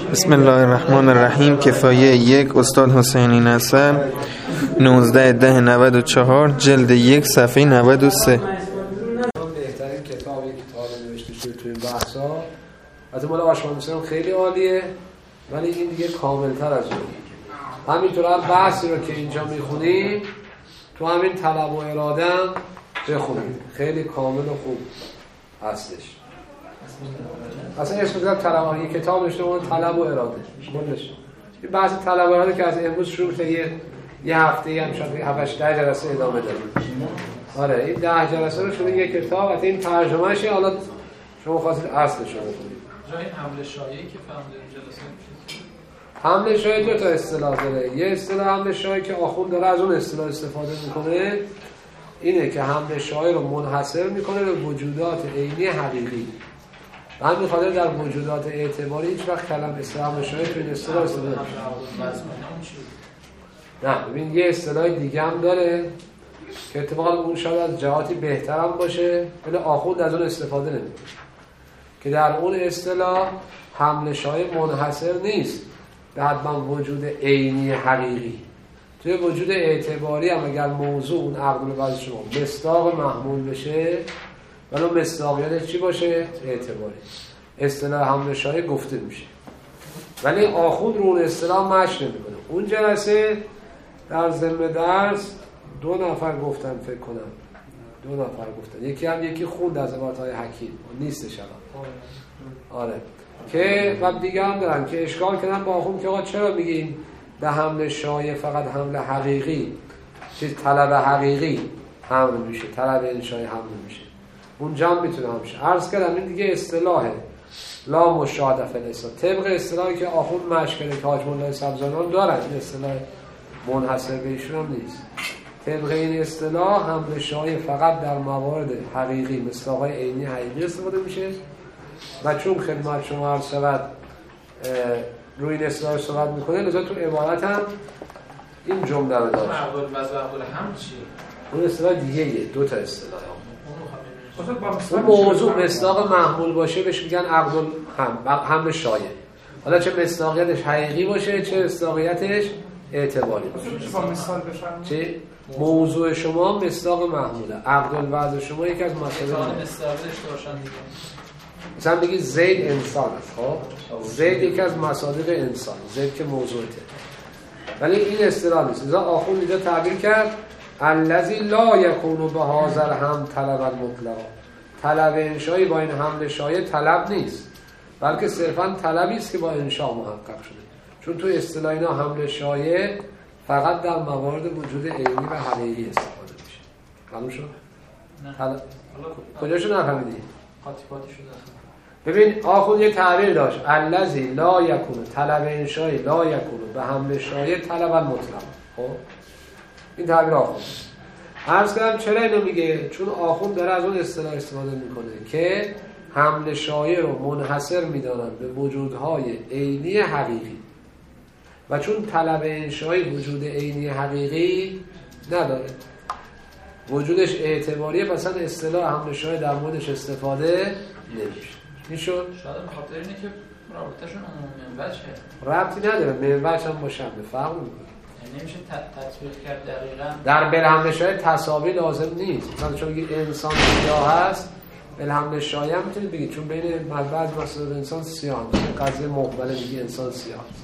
بسم الله الرحمن الرحیم. کفایه 1 استاد حسینی نصر 19/10/94 جلد 1 صفحه 93. بهترین کتابی که تا حالا نوشته شده توی این بحثا. البته مال آشمانوسیان خیلی عالیه ولی این دیگه کاملتر از اون. همینطور هم بحثی رو که اینجا میخونی تو همین طلب و اراده هم بخونید، خیلی کامل و خوب هستش. اصلا اسم طلب، یه کتاب نوشته اون طلب و اراده کلش. این بحث طلب و اراده که از امروز شروع شده یه هفته هم شاید 7-8 جلسه ادامه داره. آره این 10 جلسه رو شده یه کتاب. البته این ترجمه‌اش حالا شما خواستید اصلش رو بخونید. جای حمله شایعی که فهمیدیم جلسه میشه. حمله شایع دو تا اصطلاح داره. یه اصطلاح حمله شایع که آخوند داره از اون اصطلاح استفاده میکنه، اینه که حمله شایع رو منحصر میکنه به وجودات عینی حقیقی. به همین خاطر در وجودات اعتباری هیچ وقت کلمه حمله شایع تو این اصطلاح استفاده نمیشه. نه ببین یه اصطلاح دیگه هم داره که اتفاقا اون شاید از جهاتی بهتر هم باشه ولی آخوند از اون استفاده نمیکنه، که در اون اصطلاح حمله شایع منحصر نیست به حتما وجود عینی حقیقی. توی وجود اعتباری هم اگر موضوع اون عقل بعض شما مصداق محمول بشه ولی مصداقیت چی باشه؟ اعتباری. اصطلاح حمله شایع گفته میشه ولی آخوند رو اون اصطلاح مشی نمیکنه. اون جلسه در ضمن درس 2 نفر گفتن، فکر کنم 2 نفر گفتن، یکی خوند از عبارت‌های حکیم نیستش الان. آره که و دیگه هم دارن که اشکال کردن با آخوند که آقا چرا میگیم به حمله شایع فقط حمله حقیقی، چیز طلب حقیقی حمل میشه، طلب انشای حمل میشه. اونجا هم میتونه همشه. عرض کردم این دیگه اصطلاحه لا مشاهده فی الاصطلاح، طبق اصطلاحی که آخوند مشی کرده که حاج مولای سبزانان دارن. این اصطلاح منحصر به ایشون هم نیست. طبق این اصطلاح حمله شایع فقط در موارد حقیقی مثل آقای عینی حقیقی استفاده میشه و چون خدمت شما عرض شود روی این اصطلاح صحبت میکنه لذا تو عبارت هم این جمله رو داشت. معقول وضع معقول هم چیه؟ اون اصطلاح دیگه 2 تا اصطلاح اون موضوع مصداق محمول باشه بهش میگن عقد حمل شایع. حالا چه مصداقیتش حقیقی باشه چه مصداقیتش اعتباری باشه. چه موضوع شما مصداق محموله، عقد الوضع شما یکی از مسائل مصداقش داشتن دیگه. مثلا بگی زید انسان است. خب زید یکی از مصادیق انسان، زید که موضوعته ولی این اصطلاح نیست. لذا آخوند اینجا تعبیر کرد الذی لا یکون بهذا هم طلب المطلق. طلب انشایی با این حمله شایع طلب نیست بلکه صرفا طلبی است که با انشا محقق شده. چون تو اصطلاح اینا حمله شایع فقط در موارد وجود عینی و حقیقی استفاده میشه. معلوم شد؟ نه. کجاشو نفهمیدی؟ قاطی شده. ببین آخوند یه تعبیر داشت الذی لا یکون، طلب انشایی لا یکون به حمله شایع طلب المطلق. خب این تعبیر آخوند. عرض کردم چرا اینو میگه؟ چون آخوند داره از اون اصطلاح استفاده میکنه که حمله شایع رو منحصر میدانن به وجودهای عینی حقیقی و چون طلب انشایی وجود عینی حقیقی نداره، وجودش اعتباریه، مثلا اصطلاح حمله شایع در موردش استفاده نمیشه. میشد؟ شاید به خاطر اینه که رابطه‌شون عمومی وجهه. ربطی نداره، منوچ هم باشه به فرق میکنه. یعنی نمیشه تطبیق کرد دقیقاً. در بالحمله شایع تساوی لازم نیست. مثلا چون بگید انسان سیاه هست، بالحمله شایع هم میتونید بگید چون بین بعض مسائل انسان سیاه هست. قضیه مقبله میگه انسان سیاه هست.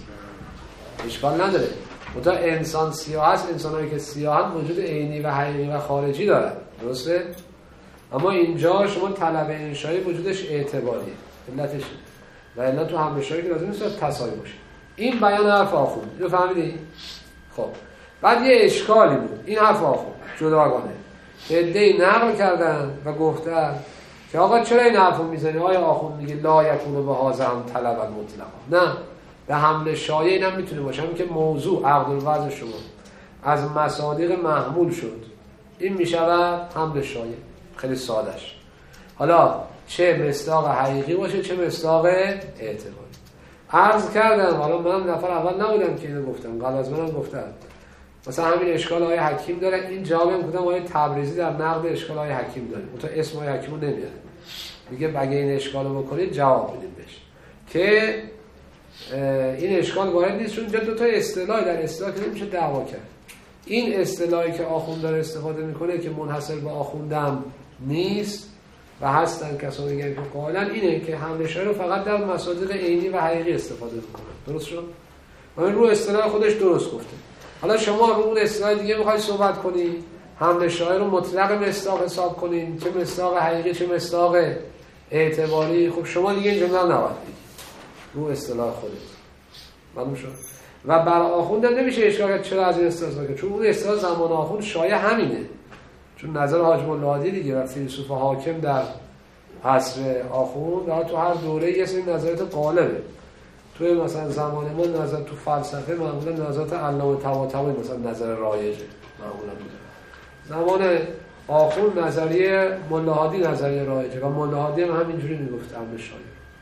اشکال نداره. منتها انسان سیاه هست، انسانایی که سیاه هستند وجود عینی و حقیقی و خارجی دارن. درسته؟ اما اینجا شما طلب انشایی وجودش اعتباریه. علتش و الا تو حمله شایعی که لازم نیست تساوی باشه. این بیان حرف آخوند. اینو فهمیدی؟ خب بعد یه اشکالی بود. این حرف آخوند جداگانه عده‌ای نقل کردن و گفتن که آقا چرا این حرفو میزنی؟ آیا آخوند میگه لا یکون بهذا هم طلب المطلق؟ نه، به حمله شایع اینم میتونه باشه، همین که موضوع عقد الوضع شما از مصادیق محمول شد این میشود حمله شایع. خیلی سادهش. حالا چه مصداق حقیقی باشه چه مصداق اعتباری. عرض کردم حالا من نفر اول نبودم که اینو گفتم، قبل از منم گفتم مثلا همین اشکال آیه حکیم داره. این جوابم گفتم آیه تبریزی در نقد اشکال آیه حکیم داره، اون تا اسم آیه حکیمو نمیاره، میگه اگه این اشکالو بکنید جواب بدید بهش که این اشکال وارد نیست، چون اینجا دو تا اصطلاح در اصطلاح که نمیشه دعوا کرد. این اصطلاحی که آخوند داره استفاده میکنه که منحصر به آخوندم نیست و هستن کسانی که قائلا اینه که حمله شاعر رو فقط در مصادیق عینی و حقیقی استفاده میکنه. درست شد؟ و این رو اصطلاح خودش درست گفته. حالا شما رو اون اصطلاح دیگه میخوای صحبت کنی، حمله شاعر رو مطلق مصداق حساب کنین، چه مصداق حقیقی چه مصداق اعتباری. خب شما دیگه این جمله رو نباید بگید رو اصطلاح خودت. معلوم شد؟ و برای آخوند نمیشه اشکال کرد چرا از این اصطلاح که چون اون اصطلاح زمان آخوند شایع همینه، چون نظر حاج ملادی دیگه و فیلسوف حاکم در عصر آخوند در تو هر دوره یه سری نظریات غالبه. توی مثلا زمان ما نظر تو فلسفه معمولا نظرات علامه طباطبایی مثلا نظر رایجه معمولا میده. زمان آخوند نظریه ملاحادی نظریه رایجه و ملاحادی هم همینجوری میگفت حمله شاعر.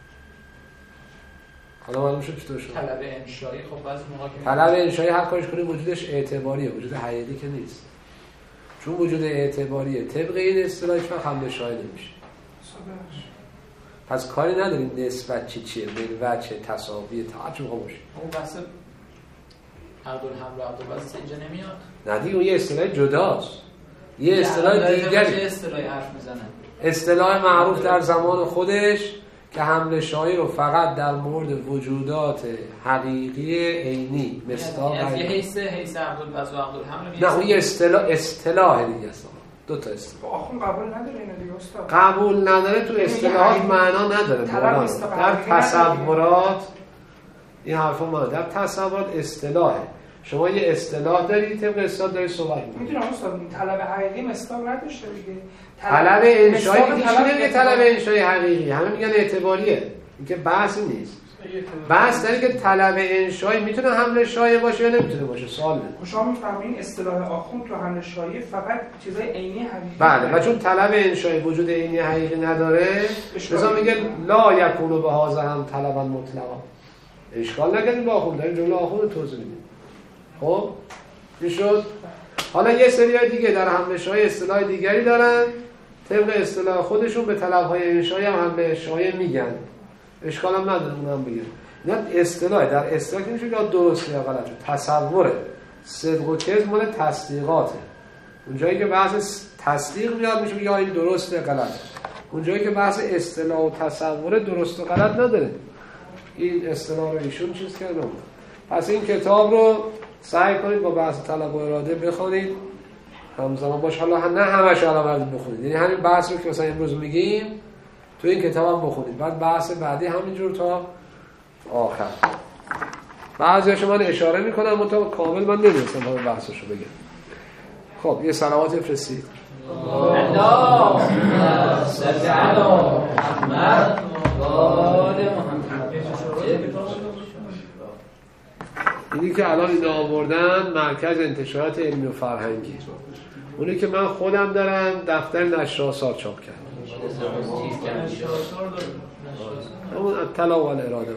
حالا معلوم شد چطور شد؟ طلب انشایی خب بعضی موقع طلب انشایی هر کارش کنی وجودش اعتباریه، وجود حقیقی که نیست. چون وجود اعتباریه طبق این اصطلاح هیچ وقت حمله شاعر نمیشه. پس کاری نداریم نسبت چیه، وجه تساوی تعجب باشه. اون بحث عبدالحمد و عبدالباسط اینجا نمیاد. نه دیگه اون یه اصطلاح جداست. یه اصطلاح دیگری. چه اصطلاحی حرف میزنن؟ اصطلاح معروف در زمان خودش که حمله شاعر رو فقط در مورد وجودات حقیقی عینی مصداق از یه حیث عبدالباسط و عبدالحمد. نه اون یه اصطلاح دیگه است. دو تا اصطلاح. آخون قبول نداره اینا دیگه استاد. قبول نداره تو اصطلاحات معنا نداره. در تصورات این حرفا ما در تصورات اصطلاحه. شما یه اصطلاح داری طبق اصطلاح داری صحبت می‌کنی. میدونم استاد طلب حقیقی مصداق نداشته دیگه. طلب انشایی هیچ نمیگه طلب انشایی حقیقی، همه میگن اعتباریه. این که بحث نیست. بحث داره که طلب انشایی میتونه حمله شایع باشه یا نمیتونه باشه. سوال نه. شما میفهمین اصطلاح آخوند تو حمله شایع فقط چیزای عینی حقیقی. بله و چون طلب انشایی وجود عینی حقیقی نداره لذا میگه لا یکون به هذا هم طلبا مطلقا. اشکال نکنید با آخوند داریم جمله آخوند توضیح میدیم. خب میشد. حالا یه سری دیگه در حمله شایع اصطلاح دیگری دارن طبق اصطلاح خودشون به طلب‌های انشایی هم حمله شایع میگن. اشکال هم نداره اونم بگن. اینا اصطلاح در اصطلاح که میشه یا درسته یا غلطه. تصوره صدق و کذب مال تصدیقاته. اونجایی که بحث تصدیق میاد میشه یا این درسته غلطه. اونجایی که بحث اصطلاح و تصوره درست و غلط نداره. این اصطلاح رو ایشون چیز کرده. پس این کتاب رو سعی کنید با بحث طلب و اراده بخونید همزمان باش. حالا نه همش الان بخونید، یعنی همین بحث رو که مثلا امروز میگیم تو این کتاب هم بخونید، بعد بحث بعدی همینجور تا آخر. بعضی‌هاش من اشاره میکنم منتها کامل من نمی‌دونم همین بحثشو بگم. خب یه صلوات بفرستید. الله صل علی محمد و آل محمد. اینی که الان اینا آوردن مرکز انتشارات علمی و فرهنگی، اونی که من خودم دارم دفتر نشر آثار چاپ کردم. اون اطلاع و اراده.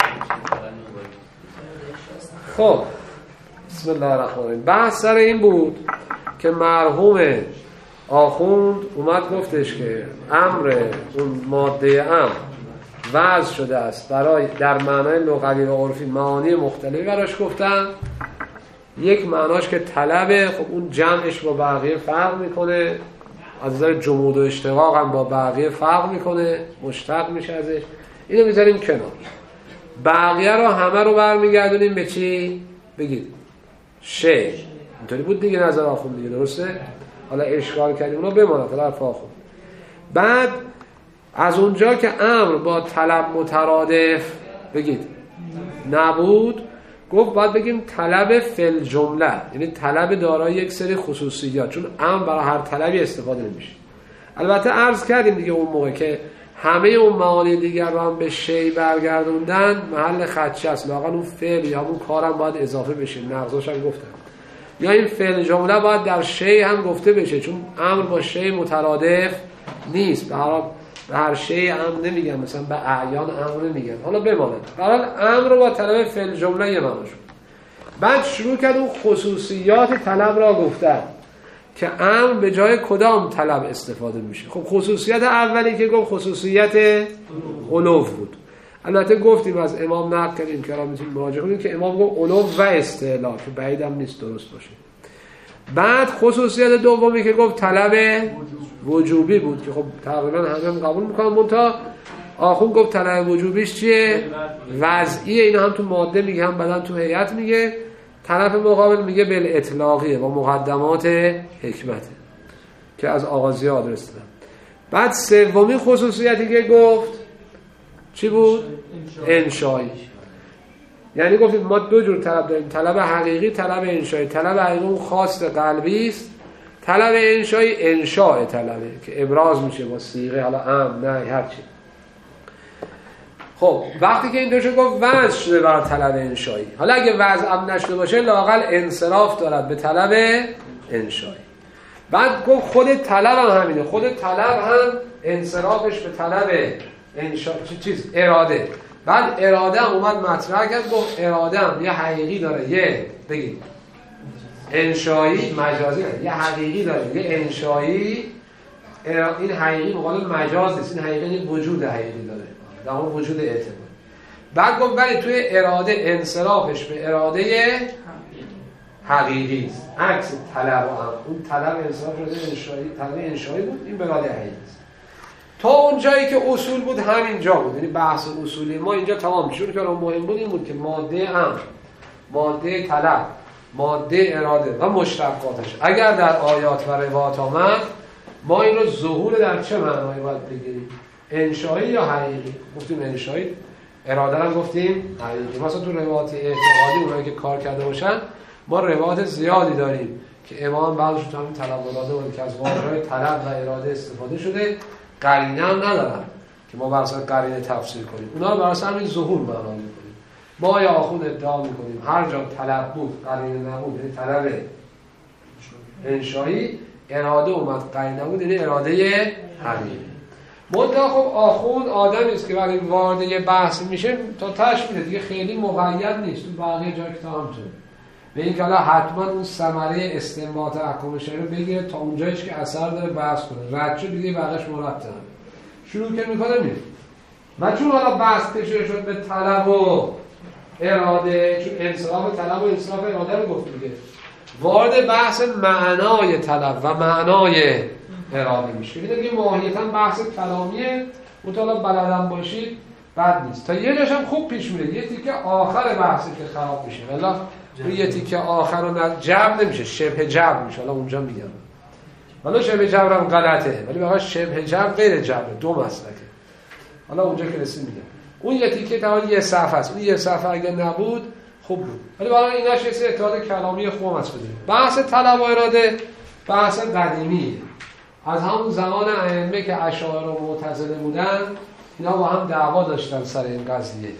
خب بسم الله الرحمن الرحیم. بحث سر این بود که مرحوم آخوند اومد گفتش که امر اون ماده امر وضع شده است برای در معنای لغوی و عرفی معانی مختلفی براش گفتن. یک معناش که طلبه، خب اون جمعش با بقیه فرق میکنه، از نظر جمود و اشتقاق هم با بقیه فرق میکنه، مشتق میشه ازش. اینو میذاریم کنار. بقیه رو همه رو برمیگردونیم به چی؟ بگید شی. اینطوری بود دیگه نظر آخوند دیگه، درسته؟ حالا اشکال کردیم اونو بماند طرف آخوند. بعد از اونجا که امر با طلب مترادف بگید نبود، گفت باید بگیم طلب فل جمله، یعنی طلب دارای یک سری خصوصیات، چون امر برای هر طلبی استفاده نمیشه. البته عرض کردیم دیگه اون موقع که همه اون معانی دیگر رو هم به شی برگردوندن محل خدشه است، لااقل اون فعل یا اون کارم باید اضافه بشه. نقضاش هم گفتم یا این فعل جمله باید در شی هم گفته بشه، چون امر با شی مترادف نیست. به هر شی امر نمیگن، مثلا به اعیان امر نمیگن. حالا بماند برای امر رو با طلب فعل جمله یه معنی شد. بعد شروع کرد اون خصوصیات طلب را گفتن که امر به جای کدام طلب استفاده میشه. خب خصوصیت اولی که گفت خصوصیت علو بود. البته گفتیم از امام نقل کردیم که الان میتونیم مراجعه کنیم که امام گفت علو و استعلا که بعیدم نیست درست باشه. بعد خصوصیت دومی که گفت طلب وجوبی بود که خب تقریبا همه قبول میکنن، منتها آخوند گفت طلب وجوبیش چیه؟ وضعیه. اینا هم تو ماده میگه هم بعدن تو هیئت میگه. طرف مقابل میگه بالاطلاقیه و مقدمات حکمته که از آغازی آدرس دادم. بعد سومی خصوصیتی که گفت چی بود؟ انشایی. یعنی گفتیم ما دو جور طلب داریم، طلب حقیقی، طلب انشایی. طلب حقیقی اون خاص قلبی است، طلب انشایی انشاء طلبه که ابراز میشه با صیغه، حالا نه هر چی. خب وقتی که این دوشو گفت وضع شده برای طلب انشایی، حالا اگه وضع هم نشده باشه لااقل انصراف دارد به طلب انشایی. بعد گفت خود طلب هم همینه، خود طلب هم انصرافش به طلب اراده. بعد اراده هم اومد مطرح کرد، گفت اراده هم یه حقیقی داره، یه بگید انشایی مجازی داره، یه حقیقی داره یه انشایی. این حقیقی مقابل مجاز نیست، این حقیقی وجود حقیقی داره، در اون وجود اعتبار. بعد گفت ولی توی اراده انصرافش به اراده حقیقی است، عکس طلب هم. اون طلب انصراف شده انشایی، طلب انشایی بود، این به اراده حقیقی است. تا اون جایی که اصول بود همینجا بود، یعنی بحث اصولی ما اینجا تمام شد. که مهم بود این بود که ماده امر، ماده طلب، ماده اراده و مشتقاتش اگر در آیات و روایات آمد، ما این رو ظهور در چه معنایی باید بگیریم؟ انشایی یا حقیقی؟ گفتیم انشایی. اراده رو گفتیم حقیقی. مثلا تو روایات اعتقادی اونایی که کار کرده باشن، ما روایات زیادی داریم که امام بعضش تو همین طلب اراده بود که از واژه‌های طلب و اراده استفاده شده، قرینه هم ندارن که ما بر اساس قرینه تفسیر کنیم، اونا رو بر اساس همین ظهور معنا می‌کنیم. ما یا آخوند ادعا می‌کنیم هر جا طلب بود قرینه نبود، یعنی طلب انشایی، اراده اومد قرینه بود، یعنی اراده حقیقی. منتها خب آخوند آدمی است که وقتی وارد یه بحث میشه تا تاش میده دیگه، خیلی مقید نیست تو بقیه جای کتاب همینطوره. به این که حالا حتما اون ثمره استنباط احکام شرعی رو بگیره تا اونجایش که اثر داره بحث کنه، رد شد دیگه بقیش مرتب شروع که میکنه میره. و چون حالا بحث کشیده شد به طلب و اراده، چون انصراف طلب و انصراف اراده رو گفت دیگه، وارد بحث معنای طلب و معنای اراده میشه. دیگه ماهیتا بحث کلامیه، مطالعه بلدم باشید بد نیست. تا یه جاشم خوب پیش میره، یه تیکه آخر بحثی که خراب میشه، والا یه تیکه آخر رو جبر نمیشه، شبه جبر میشه. حالا اونجا میگم حالا شبه جبر هم غلطه، ولی واقعا شبه جبر غیر جبر، دو مسلکه. حالا اونجا که رسید میگم اون یه تیکه تا یه صفحه است، اون یه صفحه اگه نبود خوب بود، ولی واقعا ایناش یه اتحاد کلامی خوب است. بدید بحث طلب و اراده بحث قدیمیه، از همون زمان ائمه که اشاعره و معتزله بودن، اینا با هم دعوا داشتن سر این قضیه.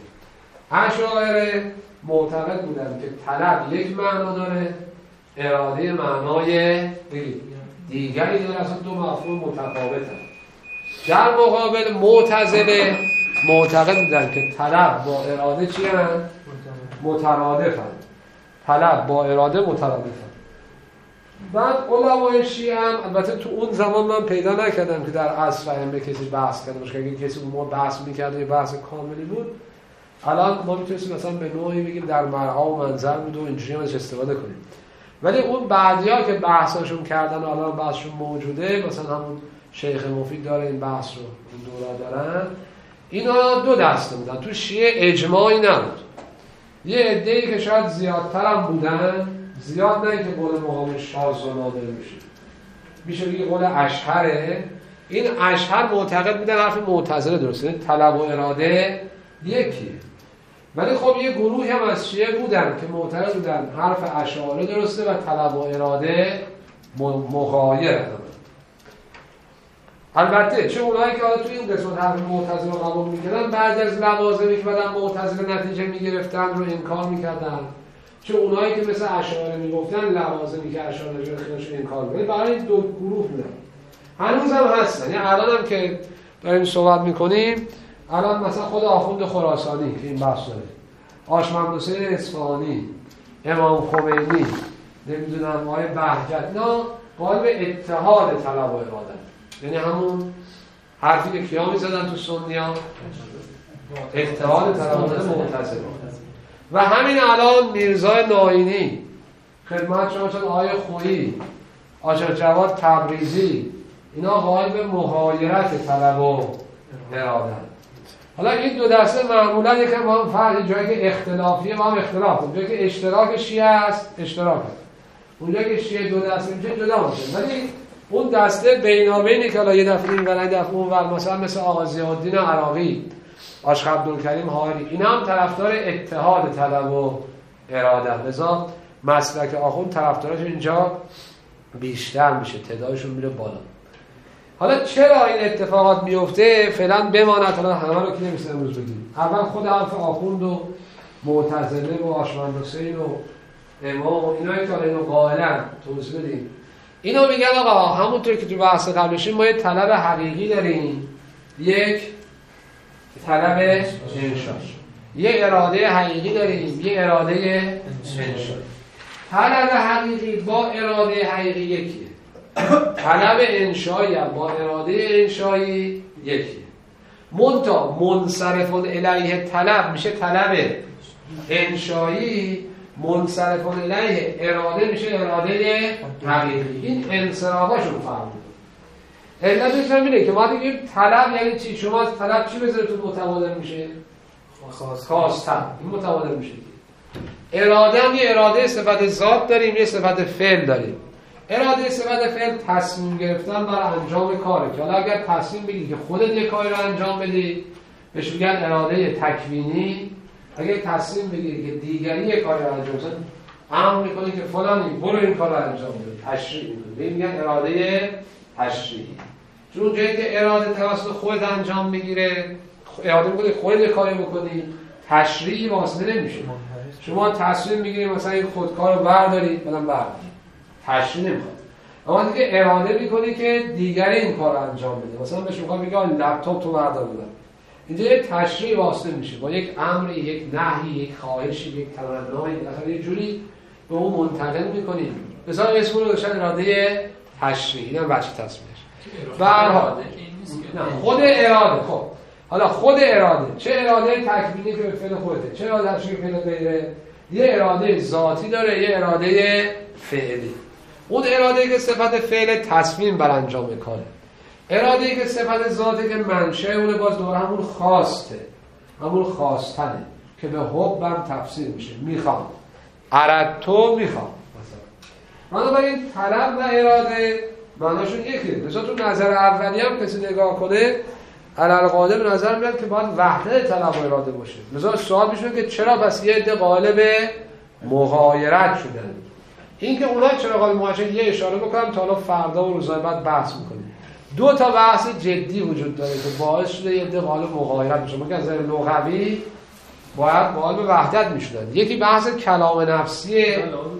اشاعره معتقد بودن که طلب یک معنا داره، اراده معنای دیگری داره، اصلا دو مفهوم متفاوتن. در مقابل معتزله معتقد بودن که طلب با اراده چی هستند؟ مترادفن. طلب با اراده مترادفن. بعد علمای شیعه هم، البته تو اون زمان من پیدا نکردم که در عصر ائمه کسی بحث کرده باشه، اگه کسی اون موقع بحث می‌کرد یه بحث کاملی بود، الان ما میتونیم مثلا به نوعی بگیم در مرعا و منظر بود و اینجوری ازش استفاده کنیم. ولی اون بعدیا که بحثاشون کردن و الان بحثشون موجوده، مثلا همون شیخ مفید داره این بحث رو این دوره دارن، اینا دو دسته بودن. تو شیعه اجماعی نبود، یه عده‌ای که شاید زیادتر هم بودن، زیاد نه که قول مقام شاذ و نادر میشه بگی قول اشهره. این اشهر معتقد بودن حرف معتزله درسته، طلب و اراده یکیه. ولی خب یه گروهی هم از شیعه بودن که معتقد بودن حرف اشاعره درسته و طلب و اراده مغایر. البته چه اونایی که حالا توی این قسمت حرف معتزله رو قبول می‌کردن، بعضی از لوازمی که بعدن معتزله نتیجه می‌گرفتن رو انکار می‌کردن، چه اونایی که مثل اشاعره میگفتن لوازمی که اشاعره رو انکار می‌کردن. برای دو گروه بودن، هنوز هم هستن. یعنی الان هم که داریم صحبت می‌کنیم، الان مثلا خود آخوند خراسانی که این بحث داره، آشمند حسین اصفهانی، امام خمینی، نمیدونم آقای بهجت، اینا قائل به اتحاد طلب و اراده، یعنی همون حرفی که کیا می‌زدن تو سنی‌ها، اتحاد طلبانه معتزله. و همین الان میرزا ناینی خدمت شما شد، آقای خویی، آشر جواد تبریزی، اینا قائل به مغایرت طلب و اراده. حالا این دو دسته معمولا یکم با هم فرق، جایی که اختلافیه با هم اختلاف، اونجایی که اشتراک شیعه است اشتراک است، اونجایی که شیعه دو دسته میشه جدا میشه. ولی اون دسته بینابینی که حالا یه دفعه این ور دفعه اون ور، مثلا مثل آقا ضیاءالدین عراقی، عاشق عبدالکریم حائری، اینا هم طرفدار اتحاد طلب و اراده. لذا مسلک آخوند طرفدارش اینجا بیشتر میشه، تعدادشون میره بالا. حالا چرا این اتفاقات میفته فعلا بماند، حالا همه رو که نمیشه امروز بگیم. اول خود حرف آخوند و معتزله و آشمند حسین و امام و اینا که اینو قائلن توضیح بدیم. اینا میگن آقا همونطور که تو بحث قبلشیم ما یه طلب حقیقی داریم، یک طلب انشا، یه اراده حقیقی داریم، یه اراده انشا. طلب حقیقی با اراده حقیقی یکیه، طلب انشایی با اراده انشایی یکیه. منتها منصرفون الیه طلب میشه طلب انشایی، منصرفون الیه اراده میشه اراده حقیقی. این انصرافاشون فرق میکنه. علتش همینه که ما دیگه طلب یعنی چی؟ شما از طلب چی بذارتون متبادل میشه؟ خواستن. این متبادل میشه. اراده هم یه اراده صفت ذات داریم، یه صفت فعل داریم. اراده صفت فعل تصمیم گرفتن برای انجام کاره، که حالا اگر تصمیم بگیری که خودت یه کاری رو انجام بدی بهش میگن اراده تکوینی. اگر تصمیم بگیری که دیگری یه کاری رو انجام بده، امر میکنی که فلانی برو این کار رو انجام بده، تشریع میکنی، میگن اراده تشریعی. چون اونجایی که اراده توسط خودت انجام میگیره، اراده میکنی خودت یه کاری بکنی، تشریعی واسطه نمیشه. شما تصمیم میگیری مثلا این خودکار رو برداری، بعدم برداری، تشریع نمیخواد. اما دیگه اراده میکنی که دیگری این کار رو انجام بده. مثلا بهش میگم میگه لپتاپ تو بردار بده، اینجا یه تشریع واسطه میشه با یک امری، یک نهی، یک خواهشی، یک تمنایی، بالاخره یه جوری به اون منتقل میکنیم. مثلا اسم رو داشتن اراده تشریعی، اینم بچه تصمیمش. به هر حال خود اراده. خب حالا خود اراده، چه اراده تکوینی که به فعل خودته، چه اراده تشریعی که فعل غیره، یه اراده ذاتی داره، یه اراده فعلی. اون اراده که صفت فعل تصمیم بر انجام کاره، اراده که صفت ذاتی که منشأ اون باز دور همون خواسته، همون خواستنه که به حبم تفسیر میشه، میخوام، اردتو میخوام مثلا. بنابراین طلب و اراده معناشون یکیه. مثلا تو نظر اولی هم کسی نگاه کنه علالقاعده به نظر میاد که باید وحدت طلب و اراده باشه. مثلا سوال میشه که چرا پس یه عده قائل به مغایرت شدن؟ این که اونها چرا قائل به مغایرت، یه اشاره بکنم تا حالا فردا و روزهای بعد بحث میکنیم. دو تا بحث جدی وجود داره که باعث شده یه عده قائل به مغایرت بشه. ما که از نظر لغوی باید قائل به وحدت میشدن. یکی بحث کلام نفسیه،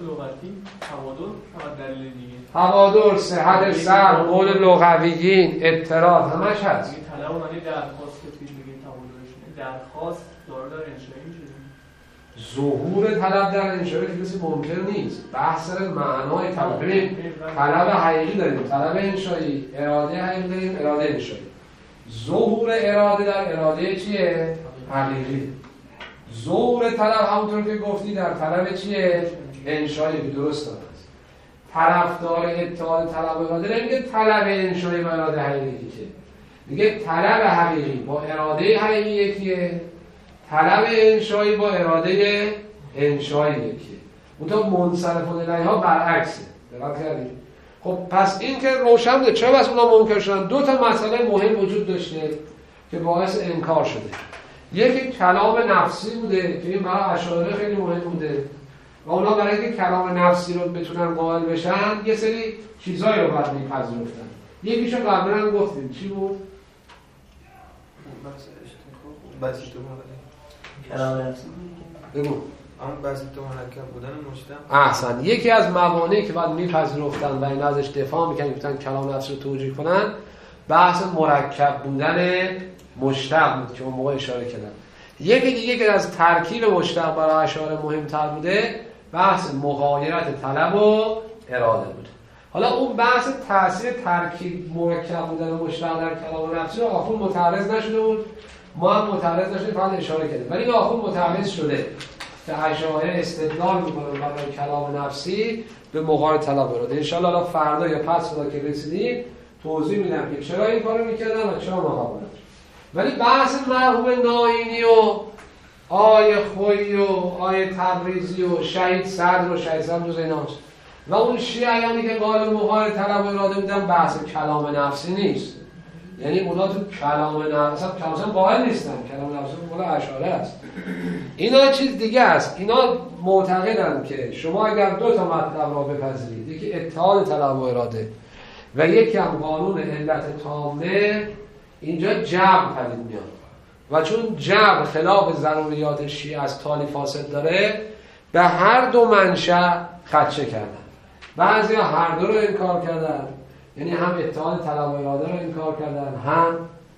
توادر، صحت سر، قول لغویین، اضطراد، همش هست. طلب معنی درخواست که پیش بگیم توادرش درخواست داره در انشایی میشه. ظهور طلب در انشایی که کسی ممکن نیست. بحث معنای طلب. ببین طلب حقیقی داریم، طلب انشایی، اراده حقیقی داریم، اراده انشایی. ظهور اراده در اراده چیه؟ حقیقی. ظهور طلب همونطور که گفتی در طلب چیه؟ انشایی. که درست است. طرفدار اتحاد طلب و اراده نمیگه طلب انشایی و اراده حقیقی که، میگه طلب حقیقی با اراده حقیقی یکیه، طلب انشایی با اراده انشایی یکیه. اونطور منصرفون الیها برعکسه. دقت کردید؟ خب پس این که روشن بوده چرا بس اونا منکر شدن؟ دو تا مسئله مهم وجود داشته که باعث انکار شده. یکی کلام نفسی بوده که این برای اشاعره خیلی مهم بوده و اونا برای اینکه کلام نفسی رو بتونن قائل بشن یه سری چیزایی رو باید میپذیرفتن. یکیشو قبلا هم گفتیم، چی بود؟ بس اشتباه کلام نفسی بگو. اون بس تو مرکب بودن مجتمع. احسن. یکی از موانعی که باید میپذیرفتن و این ازش دفاع میکنن گفتن کلام نفسی رو توجیه کنن، بحث مرکب بودن مشتق بود که اون موقع اشاره کردن. یکی دیگه که از ترکیب مشتق برای اشاره مهمتر بوده بحث مغایرت طلب و اراده بود. حالا اون بحث تاثیر ترکیب مرکب بودن مشتق در کلام نفسی رو آخون متعرض نشده بود ما هم معترض داشتیم فقط اشاره کردیم، ولی به آخوند معترض شده که اشاعره استدلال میکنن برای کلام نفسی به مقابل طلب اراده. انشالله الان فردا یا پس فردا که رسیدیم توضیح میدم که چرا این کارو میکردن و چرا مقابلش. ولی بحث مرحوم ناینی و آیه خویی و آیه تبریزی و شهید صدر و شهید صدر جز ایناست و اون شیعیانی که قائل مقابل طلب اراده بودن بحث کلام نفسی نیست. یعنی اونا تو کلام نفس هم قائل نیستن، کلام نفس مال اشاعره است. اینا چیز دیگه است. اینا معتقدن که شما اگر دو تا مطلب را بپذیرید، یکی اتحاد طلب و اراده و یکی هم قانون علت تامه، اینجا جبر پدید میاد و چون جبر خلاف ضروریات شیعه از تالی فاسد داره، به هر دو منشأ خدشه کردن. بعضیا هر دو رو انکار کردن، یعنی هم اتحاد طلب و اراده رو انکار کردن، هم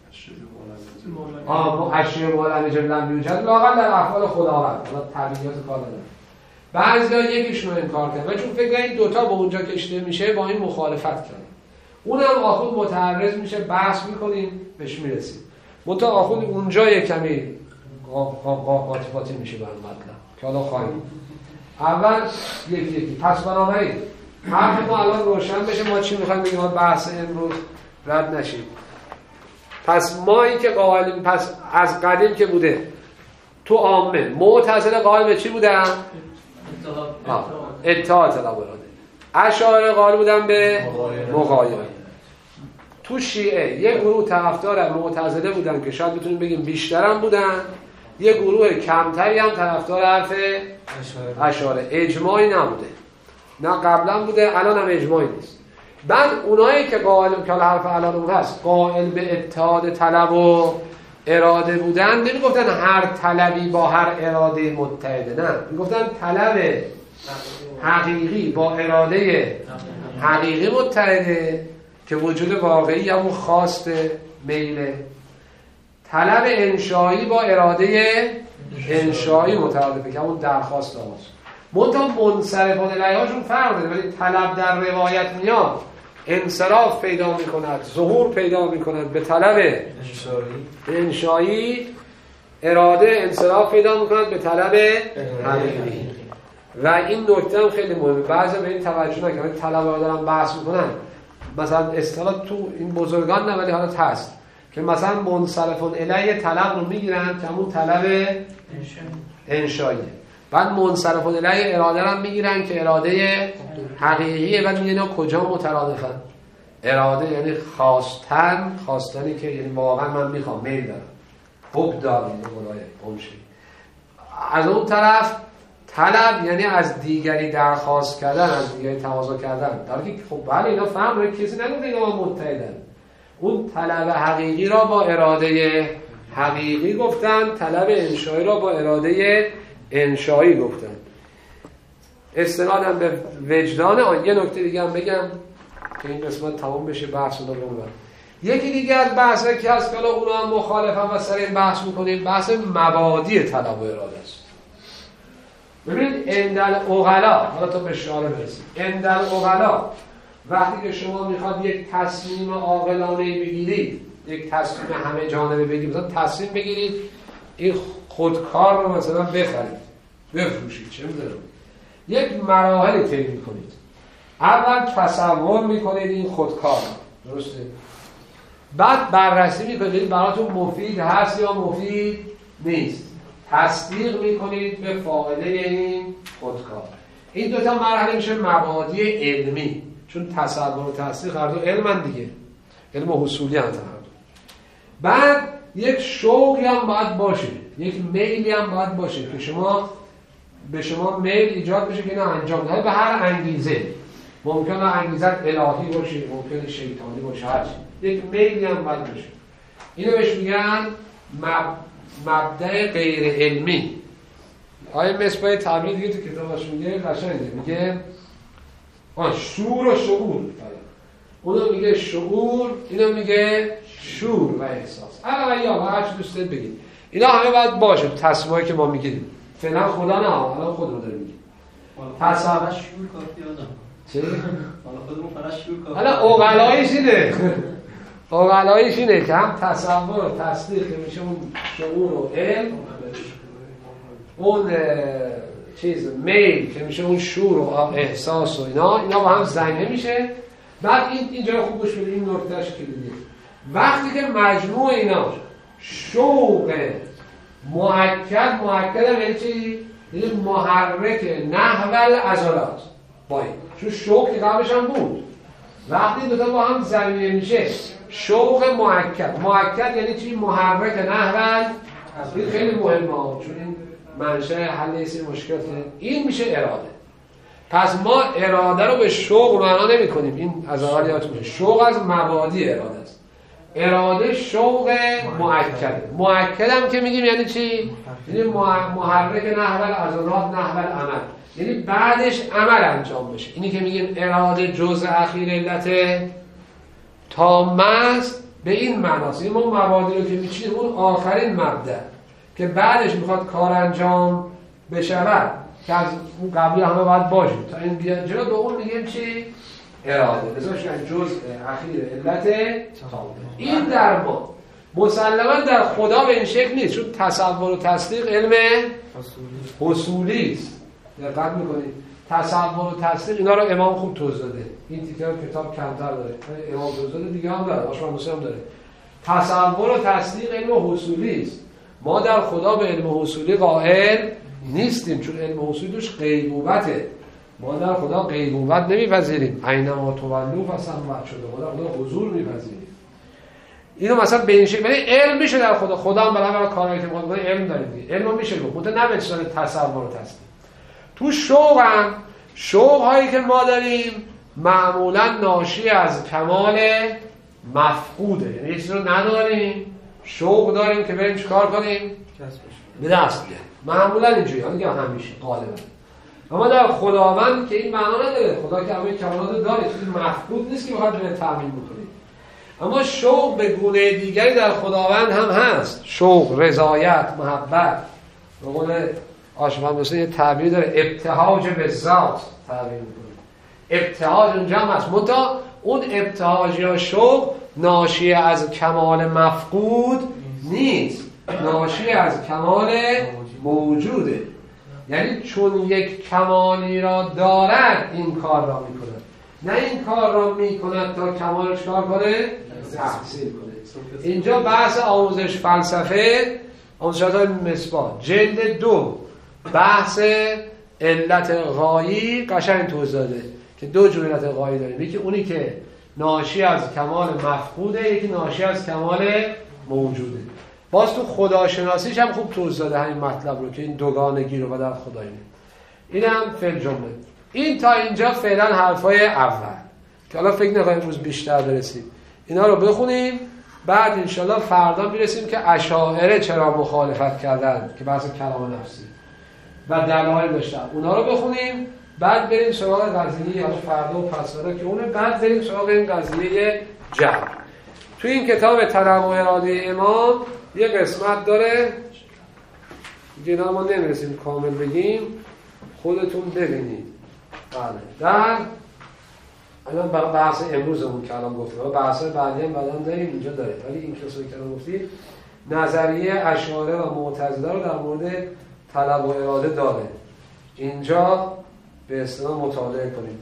اشیاء مولوی جبلن بیوجد لااقل در افعال خداوند، حالا طبیعیات کار نداره. بعضیا یکیشون رو انکار کردن و چون فکر این دوتا به اونجا کشته میشه با این مخالفت کردن. اونم آخوند متعرض میشه، بحث میکنیم بهش میرسیم. منتها آخوند اونجا یک کمی قاطی میشه برای مطلب که حالا خواهیم اول یکی پس بنابراین حرف ما الان روشن بشه ما چی میخوایم بگیم. بحث امروز رد نشید. پس ما این که قائلیم، پس از قدیم که بوده تو عامه معتزله قائل به چی بودن؟ اتحاد طلب و اراده. اشاعره قائل بودن به مغایره. تو شیعه یه گروه طرفدار معتزله بودن که شاید بتونیم بگیم بیشترم بودن، یه گروه کمتری هم طرفدار حرف اشاعره. اجماعی نبوده، نه قبلا بوده الان هم اجماعی نیست. بعد اونایی که قائل که حرف الان اون هست قائل به اتحاد طلب و اراده بودن، نمیگفتن هر طلبی با هر اراده متحده، نه، میگفتن طلب حقیقی با اراده حقیقی متحده که وجود واقعی همون خواست میله، طلب انشایی با اراده انشایی مترادفه که همون درخواست هاست. منتها منصرفان الیهاشون فرق داره، ولی طلب در روایت میاد انصراف پیدا میکند، ظهور پیدا میکند به طلب انشایی، اراده انصراف پیدا میکند به طلب حقیقی. و این نکته هم خیلی مهمه، بعضی به این توجه نکنن، طلب اراده هم بحث میکنن. مثلا اصطلاح تو این بزرگان نه ولی حالت هست که مثلا منصرفان الیه طلب رو میگیرن که همون طلب انشاییه، بعد منصرفان الیه اراده رو میگیرن که اراده حقیقیه. بعد میگن کجا مترادفن؟ اراده یعنی خواستنی که یعنی واقعا من میخوام، میل دارم، حب دارم برای امشی. از اون طرف طلب یعنی از دیگری درخواست کردن، از دیگری تقاضا کردن. در حالی که خب بله اینا فهم رو کسی نگفته اینا با متحدن. اون طلب حقیقی را با اراده حقیقی گفتن، طلب انشایی را با اراده انشایی گفتن. استنادم به وجدان. یه نکته دیگه هم بگم که این قسمت تمام بشه بحث رو بگم. یکی دیگه از بحثایی که هست که حالا اونا هم مخالفن و سر این بحث میکنیم، بحث مبادی طلب و اراده است. ببینید اندل اغلا، حالا تو به شعار برسید، اندل اغلا وقتی که شما میخواد یک تصمیم عاقلانه بگیرید، یک تصمیم همه جانبه بگیرید، مثلا تصمیم بگیرید این خودکار رو مثلا بخرید، بفروشید، چه می‌دونم، یک مراحل طی می‌کنید. اول تصور می‌کنید این خودکار، درسته؟ بعد بررسی می‌کنید براتون مفید هست یا مفید نیست. تصدیق میکنید به فاعله این خودکار. این دوتا مرحله میشه مبادی علمی، چون تصور و تصدیق هر دو علمن دیگه، علم حصولی هم هر دو. بعد یک شوقی هم باید باشه، یک میلی هم باید باشه که به شما میل ایجاد بشه که اینو انجام دهید به هر انگیزه. ممکنه انگیزه الهی باشه، ممکنه شیطانی باشه، هر چی. یک میلی هم باید باشه. اینو بهش میگن مبدأ غیر علمی. آیه مصباح تعبیر دیگه تو کتابش میگه قشنگه، میگه شور و شعور، اونو میگه شعور، اینو میگه شور و احساس. الان یا هر چی دوست دارید بگید، اینا همه باید باشه تو تصمیمایی که ما میگیریم. فعلا خدا نه، الان خودمون داریم میگیم. تصور شور کافی آدم. چه؟ حالا خودمون فقط شور کافی. حالا عقلاییش اینه. اقلایش اینه که هم تصور و تصدیق که میشه اون شعور و علم، اون چیز میل که میشه اون شعور و احساس و اینا با هم زنگه میشه. بعد اینجا خوب گوش بدید، این نکتهش کلیدیه. وقتی که مجموع اینا شوق مؤکد هم یعنی چی؟ یعنی محرک نحو العضلات با این، چون شوق که قبلش هم بود، وقتی دوتا با هم زمینه میشه شوق مؤکد یعنی چی؟ محرک نحو. این خیلی مهمه چون این منشأ حل این مشکلات این میشه اراده. پس ما اراده رو به شوق معنا نمی کنیم. این از اول یادتون باشه، شوق از مبادی اراده است. اراده شوق مؤکد هم که میگیم یعنی چی؟ یعنی محرک نحو العضلات نحو العمل، یعنی بعدش عمل انجام بشه. اینی که میگیم اراده جزء اخیر علت تامه است به این معناست. این ما مبادی رو که میچینیم اون آخرین مبدأ که بعدش میخواد کار انجام بشود که از اون قبلی همه باید باشه تا این بیاد جلو، به اون میگیم چی؟ اراده. بذارش یعنی جزء اخیر علت تامه. این در ما مسلما در خدا به این شکل نیست، چون تصور و تصدیق علم حصولی است. دقت میکنید تصور و تصدیق اینا رو امام خوب توضیح داده. این تیکه کتاب کمتر داره، امام توضیح داده، دیگه هم داره، آشوب مسلم داره. تصور و تصدیق علم حصولی است. ما در خدا به علم حصولی قائل نیستیم، چون علم حصولی دوش غیبوبته. ما در خدا غیبوبت نمیپذیریم. اینما تولوا فثم شده. ما در خدا حضور میپذیریم. اینو مثلا به این شکل، ولی علم میشه در خدا هم برای کارهایی که ما علم داریم. علم میشه گفت، نه به صورت تصور و تصدیق. تو شوق هایی که ما داریم معمولا ناشی از کمال مفقوده. یعنی چیزی رو نداریم، شوق داریم که بریم چیکار کنیم؟ به دست بیاریم. معمولا اینجوری، حالا همیشه غالبا. اما در خداوند که این معنا نداره. خدا که همه کمالات داره، چیزی مفقود نیست که بخواد به تامین بکنه. اما شوق به گونه دیگری در خداوند هم هست. شوق، رضایت، محبت. به قول آشوب مسلم یه تعبیر داره، ابتهاج به ذات تعبیر می‌کنه. ابتهاج اونجا هم هست، منتها اون ابتهاج یا شوق ناشی از کمال مفقود نیست، ناشی از کمال موجوده. یعنی چون یک کمالی را دارد این کار را می‌کند، نه این کار را می‌کند تا کمالش کار کنه، تحصیل کنه. اینجا بحث آموزش فلسفه، آموزشات مصباح جلد 2 بحث علت غایی قشنگ توضیح داده که دو جور علت غایی داریم، یکی اونی که ناشی از کمال مفقوده، یکی ناشی از کمال موجوده. باز تو خداشناسیش هم خوب توضیح داده همین مطلب رو که این دوگانگی رو و در خداییه. اینم فعل جمله. این تا اینجا فعلا حرفای اول که حالا فکر نکنیم امروز بیشتر برسیم. اینا رو بخونیم، بعد انشالله فردا میرسیم که اشاعره چرا مخالفت کردن که بحث کلام نفسی و دلایل داشتن. اونا رو بخونیم، بعد بریم سراغ قضیه یا فردا و پس‌فردا که اونه، بعد بریم سراغ این قضیه جبر. تو این کتاب طلب و اراده امام یه قسمت داره دیگه ما نمیرسیم کامل بگیم، خودتون ببینید. بله در الان بحث امروزمون که الان گفتیم، بحث بعدی هم بعداً داریم اینجا دارید، ولی این کسایی که الان گفتید نظریه اشاعره و معتزله رو در مورد طلب و اراده داره. اینجا به اصطلاح مطالعه کنید.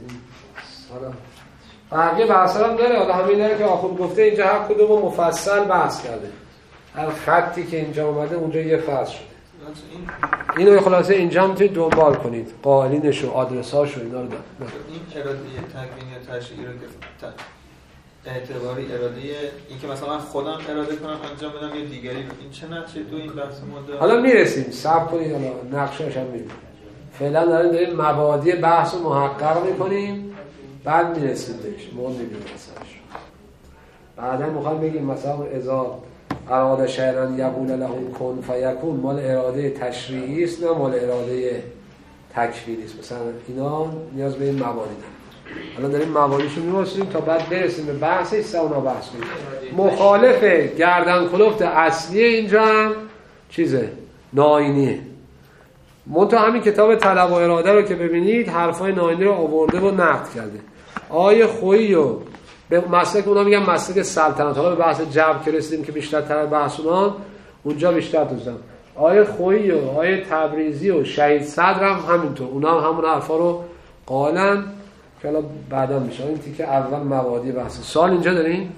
حالا بقیه بحثا هم داره، حالا همین داره که آخوند گفته اینجا هر کدوم مفصل بحث کرده. هر خطی که اینجا اومده اونجا یه فصل شده. اینو خلاصه اینجا میتونید دنبال کنید، قالینش و آدرساش و اینا رو داره. این اراده تکوینی یا تشریعی رو که اعتباری اراده این که مثلا خودم اراده کنم انجام بدم یا دیگری، این چه نقشی تو این بحث ما داره؟ حالا میرسیم، صبر کنید، حالا نقشش هم میبینیم. فعلا داریم مبادی بحث رو محقق میکنیم، بعد میرسیم بهش، ما میبینیم مثلاش. بعدا میخوام بگیم مثلا اذا اراده شیئا یقول له کن فیکون مال اراده تشریعی است، نه مال اراده تکوینی است. مثلا اینا نیاز به این مبادی داره. الان داریم مبادیشو میواسیم تا بعد برسیم به بحث سونا بحث کنیم. مخالف گردن کلفت اصلی اینجا هم چیزه ناینیه. منتها همین کتاب طلب و اراده رو که ببینید حرفای ناینی رو آورده و نقد کرده. آیه خویی و به مسلک اونا میگن مسلک سلطنت. حالا به بحث جبر که رسیدیم که بیشتر تر بحث اونجا بیشتر دوستم. آیه خویی و آیه تبریزی و شهید صدر هم همینطور، اونا هم همون حرفا رو قائلن که حالا بعدا میشه. این تیکه اول مبادی بحث. سوال اینجا دارین؟ این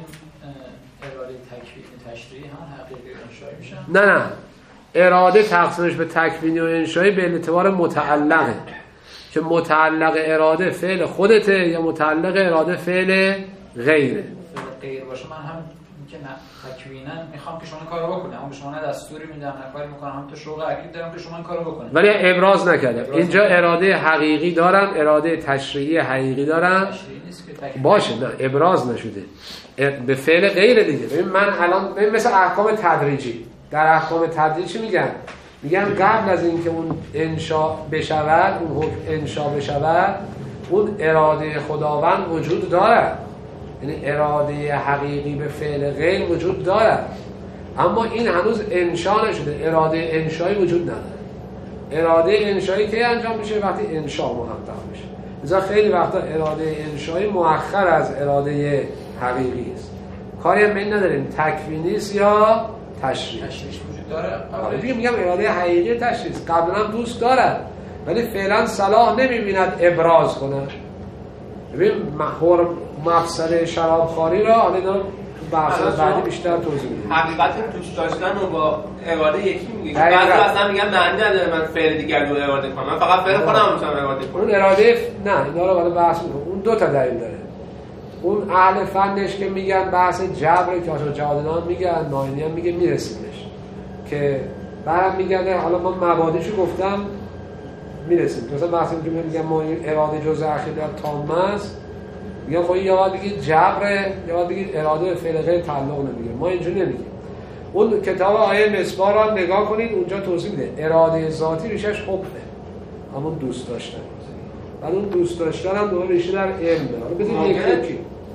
اراده تکوینی تشریعی هم حقیقی انشایی میشن؟ نه اراده تقسیمش به تکوینی و انشایی به اعتبار متعلقه، که متعلق اراده فعل خودته یا متعلق اراده فعل غیره. فعل غیر باشه من هم که نه تکوینا میخوام که شما کارو بکنه، اما به شما نه دستوری میدم نه کاری میکنم، هم تو شوق عقیده دارم که شما این کارو بکنه، ولی ابراز نکرده. اینجا اراده حقیقی دارن، اراده تشریعی حقیقی دارن. تشریعی نیست که تکوین باشه، نه ابراز نشده به فعل غیر دیگه. ببین من الان مثل احکام تدریجی، در احکام تدریجی میگن قبل از اینکه اون انشا بشود، اون حکم انشا بشود، اون اراده خداوند وجود دارد. یعنی اراده حقیقی به فعل غیر وجود دارد، اما این هنوز انشا نشده. اراده انشایی وجود نداره. اراده انشایی که انجام میشه وقتی انشا محقق میشه. لذا خیلی وقتا اراده انشایی مؤخر از اراده حقیقی است. کاری هم این نداریم تکوینی است یا تشریعی. تشریعی وجود داره. میگم اراده حقیقی تشریعی است. قبلا هم دوست دارد ولی فعلا صلاح نمیبیند ابراز کنه. ببین محور مفسد شرابخواری را حالا اینا تو بحث بعدی بیشتر توضیح میدیم. حقیقت دوست داشتن و با اراده یکی میگه. بعضی اصلا میگن معنی نداره من فعل دیگر رو اراده کنم، من فقط فعل خودم میتونم اراده کنم. اون اراده نه، اینا رو بعد بحث میکنم. اون دو تا دلیل داره. اون اهل فنش که میگن بحث جبر که آشان جهادنان میگن، ناینی هم میگه میرسیمش، که بعد میگن حالا من مبادیشو گفتم میرسیم. مثلا بحث میگم ما اراده جزء عقیدت تام است، میگم خب یا باید بگید جبره یا باید بگید اراده به فعل غیر تعلق نمیگیره. ما اینجوری نمیگیم. اون کتاب آیه مصباح رو نگاه کنید، اونجا توضیح میده اراده ذاتی ریشش حبه، همون دوست داشتن. بعد اون دوست داشتن هم دوباره ریشه در علم داره. بدید یکی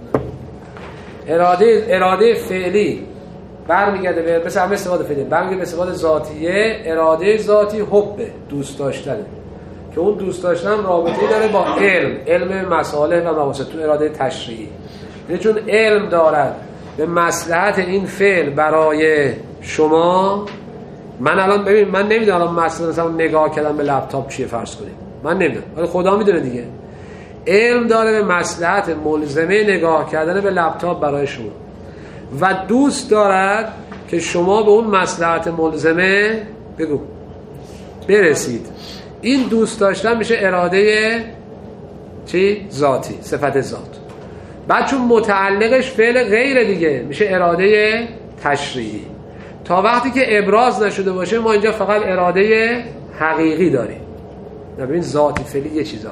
اراده فعلی برمیگرده به مثلا استفاده فعلی برمیگرده به استفاده ذاتیه. اراده ذاتی حبه، دوست داشتنه، که اون دوست داشتن رابطه‌ای داره با علم مصالح و مقاصد تو اراده تشریعی. یعنی چون علم دارد به مصلحت این فعل برای شما. من الان ببین من نمیدونم مثلا نگاه کردن به لپتاپ چیه فرض کنیم، من نمیدونم ولی خدا میدونه دیگه. علم داره به مصلحت ملزمه نگاه کردن به لپتاپ برای شما و دوست دارد که شما به اون مصلحت ملزمه بگو برسید. این دوست داشتن میشه اراده چی؟ ذاتی، صفت ذات. بعد چون متعلقش فعل غیر دیگه میشه اراده تشریعی. تا وقتی که ابراز نشده باشه ما اینجا فقط اراده حقیقی داریم. ببین ذاتی فعلی یه چیزه،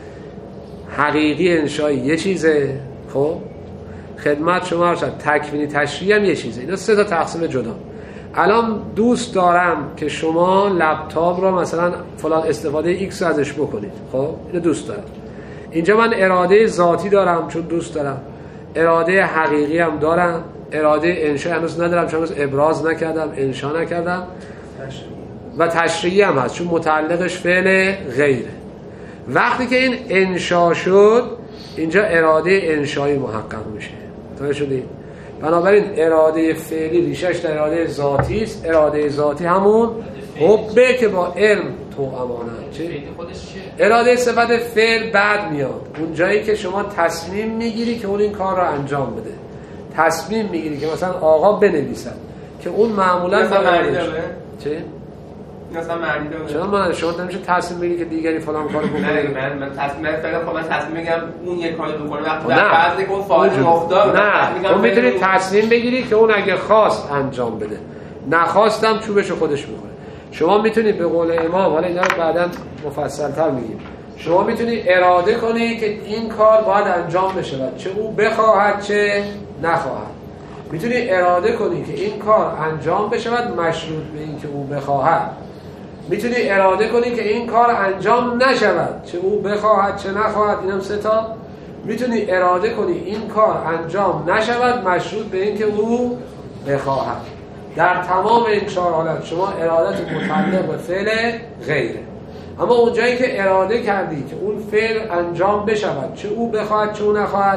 حقیقی انشایی یه چیزه. خب خدمت شما عرض شد تکوینی تشریعی هم یه چیزه. اینا سه تا تقسیم جدا. الان دوست دارم که شما لپتاپ رو مثلا فلان استفاده ایکس ازش بکنید. خب اینو دوست دارم. اینجا من اراده ذاتی دارم چون دوست دارم، اراده حقیقی هم دارم، اراده انشا هنوز ندارم چون هنوز ابراز نکردم، انشا نکردم، و تشریعی هم هست چون متعلقش فعل غیره. وقتی که این انشا شد اینجا اراده انشایی محقق میشه. توجه شدید؟ بنابراین اراده فعلی ریشش در اراده ذاتی است. اراده ذاتی همون حبه که با علم تو امانه. چه؟ اراده صفت فعل بعد میاد اون جایی که شما تصمیم میگیری که اون این کار رو انجام بده. تصمیم میگیری که مثلا آقا بنویسد که اون معمولا معنی داره. چه؟ مثلا معنی داره. شما نمیشه تصمیم بگیری که دیگری فلان کارو بکنه. من تصمیم میگم اون یک کارو بکنه وقتی در بعضی اون فاعل افتاد. نه تو میتونی تصمیم بگیری که اون اگه خواست انجام بده، نخواستم چوبشو خودش میکنه. شما میتونید به قول امام، حالا اینا رو بعداً مفصل‌تر میگیم، شما میتونی اراده کنی که این کار باید انجام بشه چه او بخواهد چه نخواهد. میتونی اراده کنی که این کار انجام بشه مشروط به این که او بخواهد. میتونی اراده کنی که این کار انجام نشود چه او بخواهد چه نخواهد. اینم سه تا. میتونی اراده کنی این کار انجام نشود مشروط به این که او بخواهد. در تمام این چهار حالت شما ارادت متعلق به فعل غیره. اما اون جایی که اراده کردی که اون فعل انجام بشود چه او بخواهد چه او نخواهد،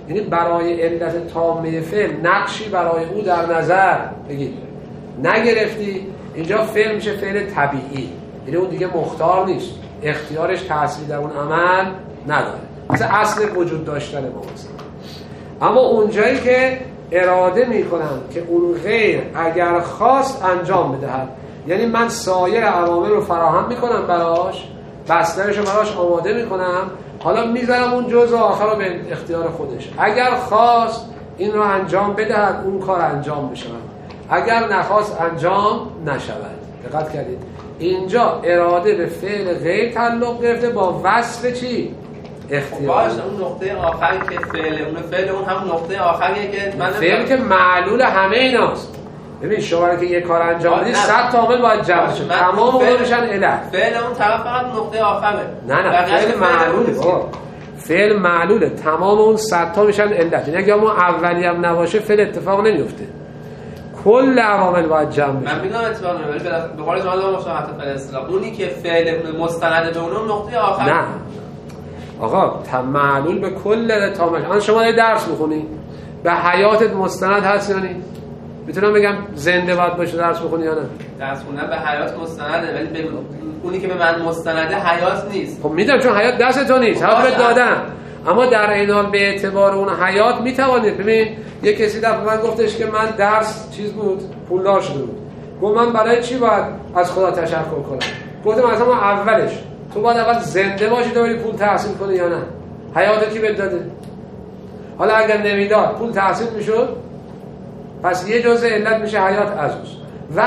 یعنی برای علت تامه فعل نقشی برای او در نظر بگید نگرفتی، اینجا فعل میشه فعل طبیعی، یعنی اون دیگه مختار نیست، اختیارش تأثیر در اون عمل نداره، مثل اصل وجود داشتن ماست. اما اونجایی که اراده میکنم که اون غیر اگر خواست انجام بدهد، یعنی من سایر عوامل رو فراهم میکنم براش، بسترش رو براش آماده میکنم، حالا میذارم اون جزء آخر رو به اختیار خودش، اگر خواست این رو انجام بدهد اون کار انجام بشود، اگر نخواست انجام نشود. دقت کردید اینجا اراده به فعل غیر تعلق گرفته با وصف چی؟ اختیار. باشه اون نقطه آخری که فعل اون هم نقطه آخریه که من فعل که معلول همه ایناست. ببین شما که یه کار انجام بدی 100 تا عامل باید جمع بشه، تمام عاملشن علت. فعل اون طرف فقط نقطه آخره. نه فعل معلوله. فعل معلوله، تمام اون 100 تا میشن علت. یعنی اگه ما اولی هم نباشه فعل اتفاق نمیفته، کل عوامل باید جمع بشه. من میگم اتفاق نمیفته. به قول شما دارم مثلا حتی فعل اصطلاح اونی که فعل مستند به اون نقطه آخر. نه آقا معلول به کل تامش. الان شما یه درس میخونی به حیاتت مستند هست یا نه؟ میتونم بگم زنده باید باشه درس بخونی یا نه؟ درس خوندن به حیات مستنده، ولی به اونی که به من مستنده حیات نیست. خب میدونم چون حیات دست تو نیست، حیات دادم، اما در این حال به اعتبار اون حیات میتوانید. ببین یه کسی دفعه من گفتش که من درس چیز بود پولدار شده بود، گفت من برای چی باید از خدا تشکر کنم؟ گفتم مثلا ما اولش تو باید اول زنده باشی تا بری پول تحصیل کنی یا نه؟ حیات کی بهت داده؟ حالا اگر نمیداد پول تحصیل میشد، پس یه جزء علت میشه حیات ازوس و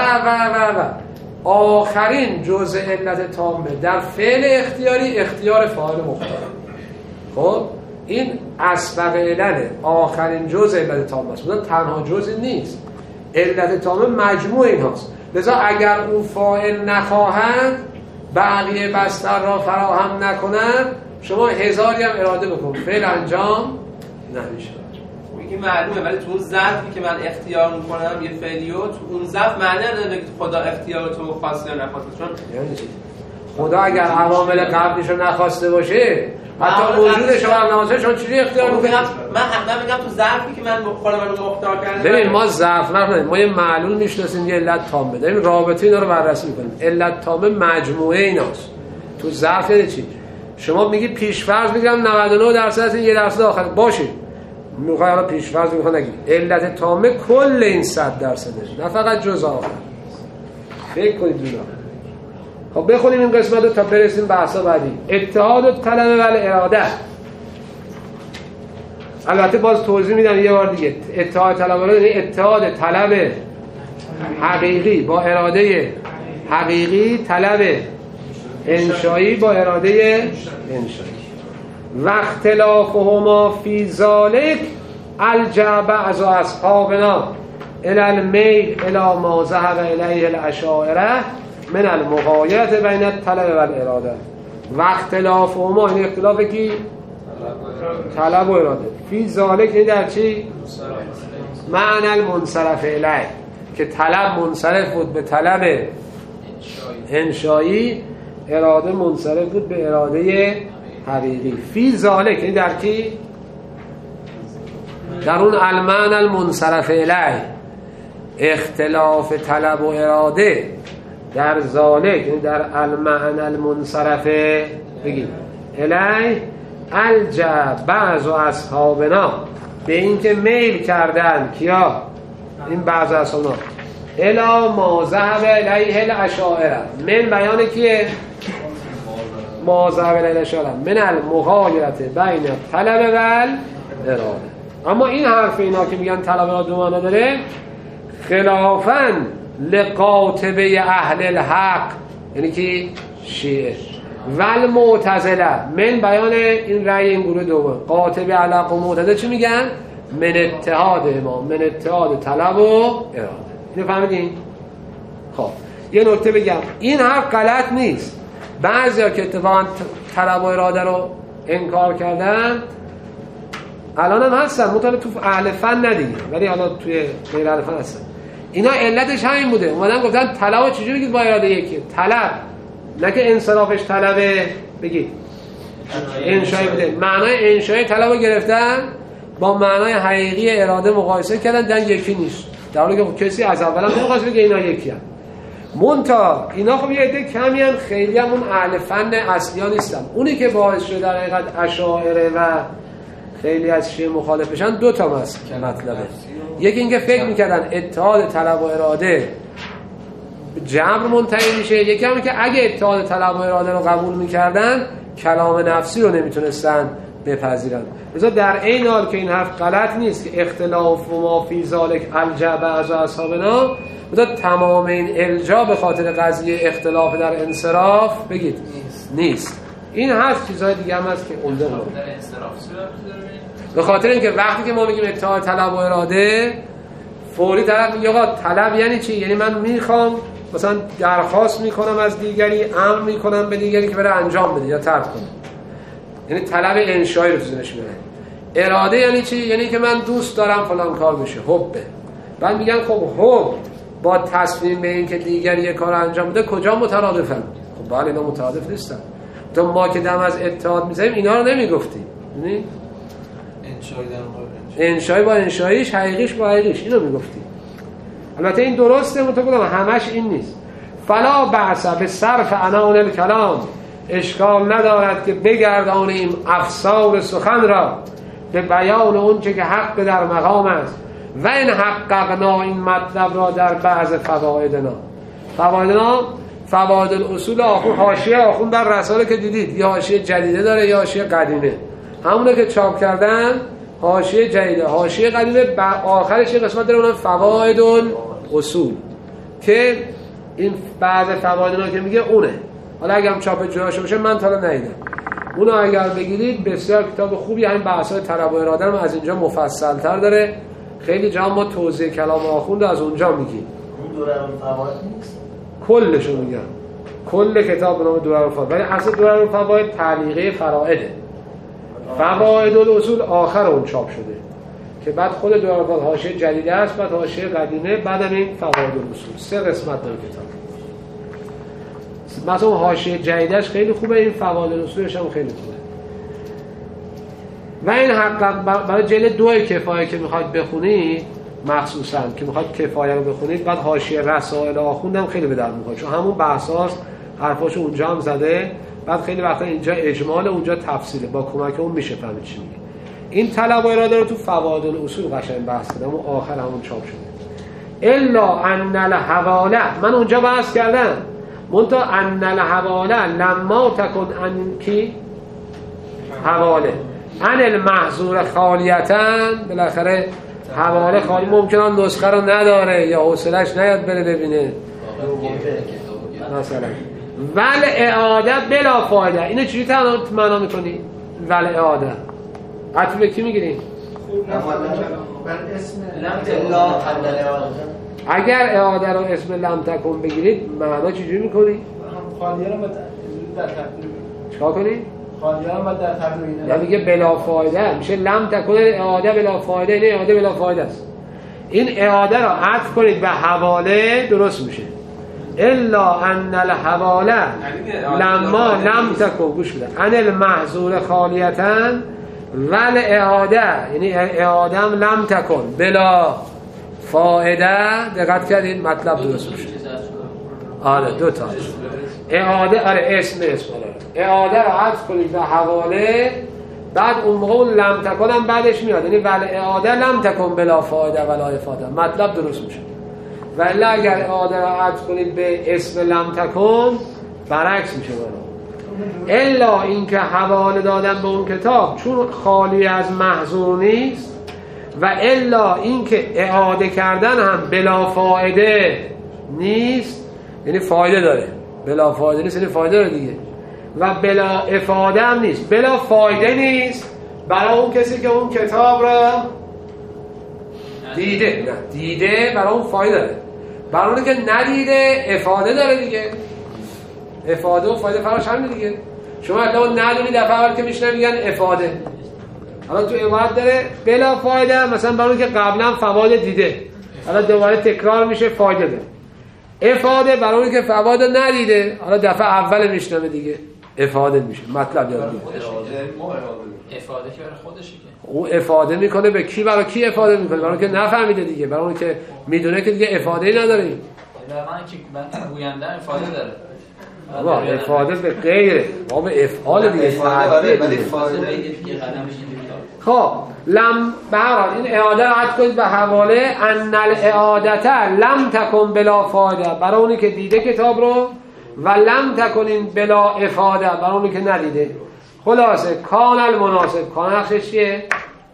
آخرین جزء علت تامه در فعل اختیاری اختیار فاعل مختار. خب این اسبق علله، آخرین جزء علت تامه است، مثلا تنها جزء نیست، علت تامه مجموع این هاست. لذا اگر اون فاعل نخواهند بقیه بستر را فراهم نکنند، شما هزاری هم اراده بکن فعل انجام نمیشه. میگه معلومه، ولی تو اون ظرفی که من اختیار میکنم یه فعلیو، تو اون ظرف معنی نداره که خدا اختیار تو خواسته یا نخواسته. چون یعنی چی؟ خدا اگر عوامل قبلیش رو نخواسته باشه، حتی وجودش رو هم نخواسته، شما چجوری اختیار میکنید؟ من میگم تو ظرفی که من خودم رو مختار کردم. ببین ما ظرف نکنیم، ما یه معلول میشناسیم، یه علت تامه داریم، رابطه اینا رو بررسی میکنیم. علت تامه مجموعه ایناست. تو ظرف یعنی چی؟ شما میگی پیش‌فرض میگم 99% از این 1% آخر باشه، میخوای حالا پیش‌فرض میخوای نگی علت تامه کل این 100%، نه فقط جزء آخر. فکر کنید اینا. خب بخونیم این قسمت رو تا برسیم بحثا بعدی. اتحاد الطلب و الاراده. البته باز توضیح میدم یه بار دیگه. اتحاد طلب و اراده یعنی اتحاد طلب حقیقی با اراده حقیقی، طلب انشایی با اراده انشایی. و اختلافهما فی ذالک الجع بعض اصحابنا الی المیل الی ما ذهب الیه الاشاعره من المغایرة بین الطلب و الاراده. و اختلافهما این اختلاف کی؟ طلب و اراده. فی ذالک این در چی؟ معنی المنصرف الیه، که طلب منصرف بود به طلب انشایی، اراده منصرف بود به اراده حقیقی. فی ذالک یعنی در کی؟ در اون المعنی المنصرف الیه، اختلاف طلب و اراده در ذالک یعنی در المعنی المنصرف بگید الیه الجع بعض اصحابنا، به این که میل کردن کیا؟ این بعض اصحابنا الی ما ذهب الیه الاشاعره، من بیان کیه؟ ما ذهب الیه الاشاعره من المغایرة بین طلب و اراده. اما این حرف اینا که میگن طلب و اراده دو معنی داره، خلافاً لقاطبه اهل الحق، یعنی که شیعه و المعتزله، من بیان این رأی این گروه دوم. قاطبه اهل الحق و معتزله چی میگن؟ من اتحاد امام، من اتحاد طلب و اراده. اینو فهمیدین؟ خب یه نکته بگم، این حرف غلط نیست. بعضیا که اتفاقا طلب و اراده رو انکار کردن الان هم هستن، مطابق تو اهل فن ندیگه، ولی حالا توی غیر اهل فن هستن. اینا علتش همین بوده، اومدن گفتن طلب چجوری بگید با اراده یکی؟ طلب نه که انصرافش طلبه بگید انشایی بوده، معنای انشایی طلب رو گرفتن، با معنای حقیقی اراده مقایسه کردن دن یکی نیست، در حالی که کسی از اول هم نمی‌خواست بگه اینا یکی هم. منتها اینا خب یه عده کمی هم خیلی هم اون اهل فن اصلی‌ها نیستن. اونی که باعث شده در حقیقت اشاعره و خیلی از شیعه مخالف بشن دو تا مطلبه. یکی اینکه فکر می‌کردن اتحاد طلب و اراده جبر منتهی میشه، یکی هم که اگه اتحاد طلب و اراده رو قبول می‌کردن کلام نفسی رو نمیتونستن بپذیرن. لذا در این حال که این حرف غلط نیست که اختلاف و ما فی ذالک الجب از اصحابنا، بذار تمام این الجا به خاطر قضیه اختلاف در انصراف بگید نیست. این هست، چیزهای دیگه هم هست که عمده بود. به خاطر اینکه وقتی که ما میگیم اتحاد طلب و اراده، فوری طرف میگه آقا طلب یعنی چی؟ یعنی من میخوام مثلا درخواست میکنم از دیگری، امر میکنم به دیگری که بره انجام بده یا ترک کنه. یعنی طلب انشایی رو توزنش میره. اراده یعنی چی؟ یعنی که من دوست دارم فلان کار بشه، حبه. بعد میگن خب حب با تصمیم به این که دیگری یه کار انجام بده کجا مترادفن؟ خب بله اینا مترادف نیستن. تو ما که دم از اتحاد میزنیم اینا رو نمیگفتیم. یعنی انشایی با انشاییش، حقیقیش با حقیقیش، اینو میگفتیم. البته این درسته، متقابلا همش این نیست. فلا بأس به صرف عنان الکلام، اشکال ندارد که بگردانیم افسار سخن را به بیان اون چه که حق در مقام است و این حققنا این مطلب را در بعض فوائدنا. فواید الاصول آخون، حاشیه آخون در رساله که دیدید یا حاشیه جدیده داره یا حاشیه قدیمه، همونه که چاپ کردن حاشیه جدیده. حاشیه قدیمه آخرش یه قسمت داره اونم فواید الاصول که این بعض فوایدنا که میگه اونه. حالا اگه هم چاپ جداش بشه من تا الان ندیدم. اونو اگر بگیرید بسیار کتاب خوبی، همین بحث‌های طلب و اراده هم از اینجا مفصل‌تر داره. خیلی جا ما توضیح کلام آخوند از اونجا میگیم. اون دورالفواید نیست؟ کلشو میگم. کل کتاب به نام دورالفواید، ولی اصل دورالفواید تعلیقه فرائده. فواید الاصول آخر اون چاپ شده که بعد خود دورالفواید حاشیه جدیده است، بعد حاشیه قدیمه، بعدم این فواید الاصول. 3 قسمت داره کتاب. مثلا حاشیه جدیدش خیلی خوبه، این فواید الاصولش هم خیلی خوبه. و این حق برای جلد 2 کفایه که میخواید بخونید، مخصوصا که میخواید کفایه رو بخونید، بعد حاشیه رسائل آخوند هم خیلی به درد میخوره، چون همون بحثاست، حرفاشو اونجا هم زده، بعد خیلی وقتا اینجا اجمال، اونجا تفصیله، با کمک اون میشه فهمید چی میگه. این طلب و اراده رو تو فواید الاصول قشنگ بحث کردم، اون آخر همون چاپ شده. الا ان الحواله، من اونجا بحث کردم، منتها ان الحواله لما تکن ان کی حواله ان المحظور خالیتن، بالاخره حواله خالی ممکنه نسخه رو نداره یا حوصله‌اش نیاد بره ببینه مثلا. ول اعاده بلا فایده، اینو چجوری معنا می‌کنی؟ ول اعاده عطف به کی می‌گیری؟ اگر اعاده رو اسم لم تکن بگیرید معنا چجوری می‌کنی؟ خالیه رو در تقدیر چیکار کنی؟ خالیه رو در تقدیر یا میگه بلا فایده، میشه لم تکن اعاده بلا فایده، این اعاده بلا فایده است. این اعاده رو عطف کنید به حواله درست میشه. الا ان الحواله لما لم تکن، گوش بده، ان المحظور خالیتن ول اعاده، یعنی اعاده هم لم تکن بلا فایده. دقت کردید مطلب درست میشه. آره 2 تا اعاده، آره اسم اعاده رو عطف کنید به حواله، بعد اون موقع اون لم تکن هم بعدش میاد، یعنی ول اعاده لم تکن بلا فایده ولا افاده، مطلب درست میشه. ولی اگر اعاده رو عطف کنید به اسم لم تکن برعکس میشه. الا اینکه حواله دادن به اون کتاب چون خالی از محظور نیست، و الا اینکه اعاده کردن هم بلا فایده نیست، یعنی فایده داره، بلا فایده نیست یعنی فایده داره دیگه، و بلا افاده هم نیست، بلا فایده نیست برای اون کسی که اون کتاب را دیده برای اون فایده داره، برای اون که ندیده افاده داره دیگه. افاده و فایده فرقش همین دیگه. شما اطلاع ندونی دفعه اول که میشنن میگن افاده، حالا تو عبارت داره بلا فایده، مثلا برای اون که قبلا فواید دیده، حالا دوباره تکرار میشه فایده داره. افاده برای اون که فواید ندیده، حالا دفعه اول میشنه دیگه. افاده میشه. مطلب یاد بگیر افاده که برای خودشه که او افاده میکنه به کی؟ برای کی افاده میکنه؟ برای اون که نفهمیده دیگه، برای اون که میدونه که دیگه افاده‌ای نداره. برای من که گوینده افاده داره. بابا افاده به غیره، ما به افعال دیگه فایده ولی فایده دیگه قدمش خب لم بهرحال این اعاده رو عد کنید به حواله ان الاعادته لم تکن بلا فایده، برای اونی که دیده کتاب رو، و لم تکنین بلا افاده برای اونی که ندیده. خلاصه کان المناسب، کان نقشش چیه؟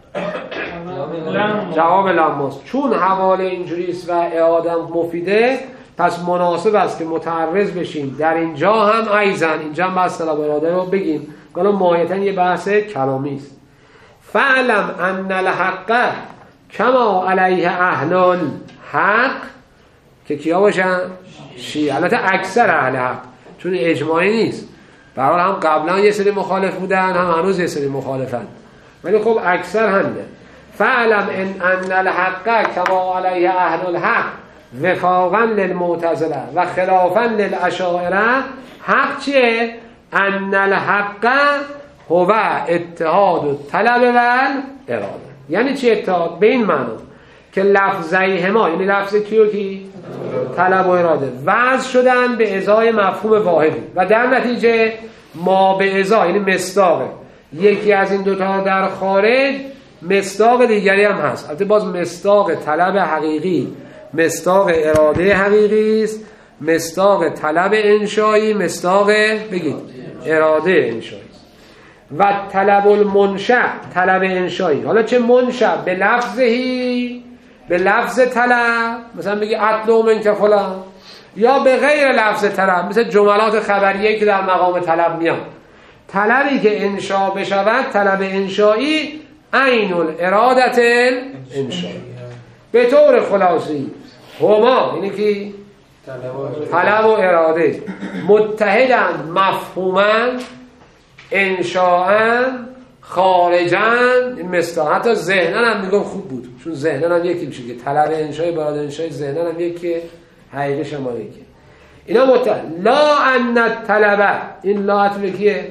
جواب لماست. چون حواله اینجوریست و اعاده مفیده، پس مناسب است که متعرض بشیم در اینجا هم ایزن، اینجا هم بحث طلب اراده رو بگیم. حالا ماهیتاً یه بحث کلامی است. فعلم ان الحق کما علیه اهل الحق، که کیا باشن؟ شیعه. البته اکثر اهل حق، چون اجماعی نیست. برای هم قبلا یه سری مخالف بودن، هم هنوز یه سری مخالفن، ولی خب اکثر همینه. فعلم ان الحق کما علیه اهل الحق وفاقا للمعتزله و خلافا للاشاعره. حق چیه؟ ان الحق هو اتحاد و طلب و اراده. یعنی چی اتحاد؟ به این معنی که لفظیهما، یعنی لفظ کیو کی؟ طلب و اراده وضع شدن به ازای مفهوم واحدی و در نتیجه ما به ازا، یعنی مصداق یکی از این دوتا در خارج مصداق دیگری هم هست. البته باز مصداق طلب حقیقی مصداق اراده حقیقی است، مصداق طلب انشایی مصداق بگید اراده انشایی و طلب المنشأ طلب انشایی. حالا چه منشأ؟ به لفظهی، به لفظ طلب، مثلا بگی اطلب منک فلان، یا به غیر لفظ طلب، مثل جملات خبریه که در مقام طلب میان. طلبی که انشا بشود طلب انشایی عین الارادت انشایی. به طور خلاصی هما، یعنی کی؟ طلب و اراده متحدن مفهوما انشاءً خارجاً، این مثلا حتی ذهناً هم میگم خوب بود، چون ذهناً هم یکی میشه که طلب انشای برای انشای، ذهناً هم یکی، حقیقی شما یکی. اینا متحد. لا ان الطلبه، این لا عطف کیه؟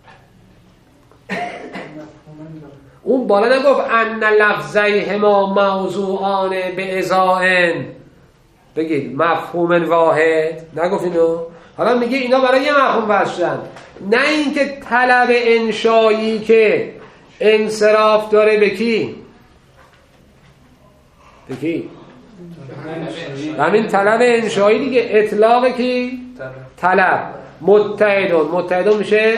اون بالا نگفت ان لفظیهما موضوعان به ازائن، بگید مفهوم واحد، نگفت اینو. حالا میگه اینا برای یه مفهوم وصلن، نه اینکه طلب انشایی که انصراف داره به کی؟ به کی؟ همین طلب انشایی دیگه، اطلاق کی؟ طلب. متحدون میشه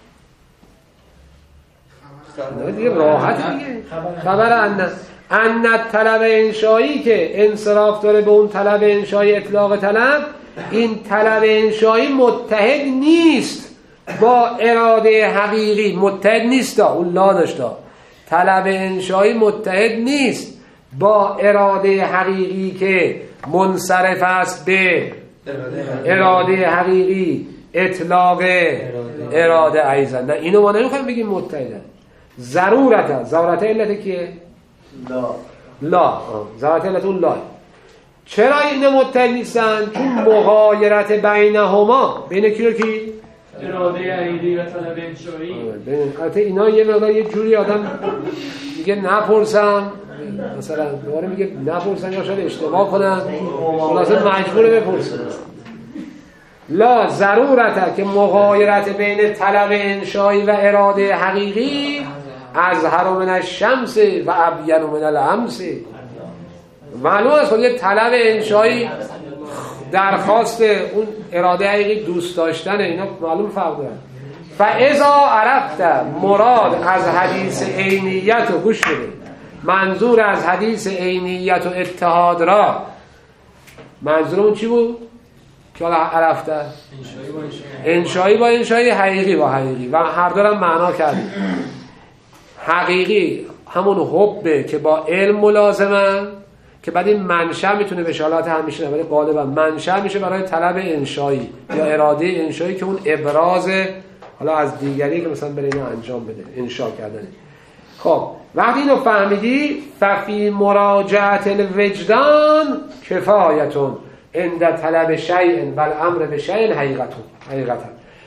دیگه راحت دیگه. خبر ان طلب انشایی که انصراف داره به اون طلب انشایی اطلاق طلب، این طلب انشایی متحد نیست با اراده حقیقی، متحد نیست. اون لا داشته، طلب انشایی متحد نیست با اراده حقیقی که منصرف است به اراده حقیقی اطلاق اراده ایضا. نه اینو ما نمیخوایم بگیم متحدن. ضرورت علت کیه؟ لا ضرورت علت اون لا. چرا این متحد نیستن؟ چون مغایرت بینهما، بین کی و کی؟ اراده حقیقی و طلب انشایی. البته اینا یه مقدار یه جوری آدم میگه نپرسم، مثلا دوباره میگه نپرسن یا شاید اشتباه کنن، خلاصه مجبوره بپرسن. لا ضرورت که مغایرت بین طلب انشایی و اراده حقیقی از من الشمس و ابین من الامس. معلوم است که یه طلب انشایی درخواست اون اراده حقیقی دوست داشتن، اینا معلوم فرق داره. فاذا عرفت مراد از حدیث عینیت و گوش بده، منظور از حدیث عینیت و اتحاد را، منظور اون چی بود؟ که حالا عرفته انشایی با انشایی، حقیقی با حقیقی، و هر دارم معنا کردیم. حقیقی همون حبه که با علم ملازمه، که بعد این منشأ میتونه به شالات همیشه، ولی غالبا منشأ میشه برای طلب انشایی یا اراده انشایی که اون ابراز حالا از دیگری که مثلا برای اینا انجام بده، انشا کردن. خب وقتی اینو فهمیدی، ففی مراجعت الوجدان کفایتون عند طلب شیء و الامر به شیء حقیقتا.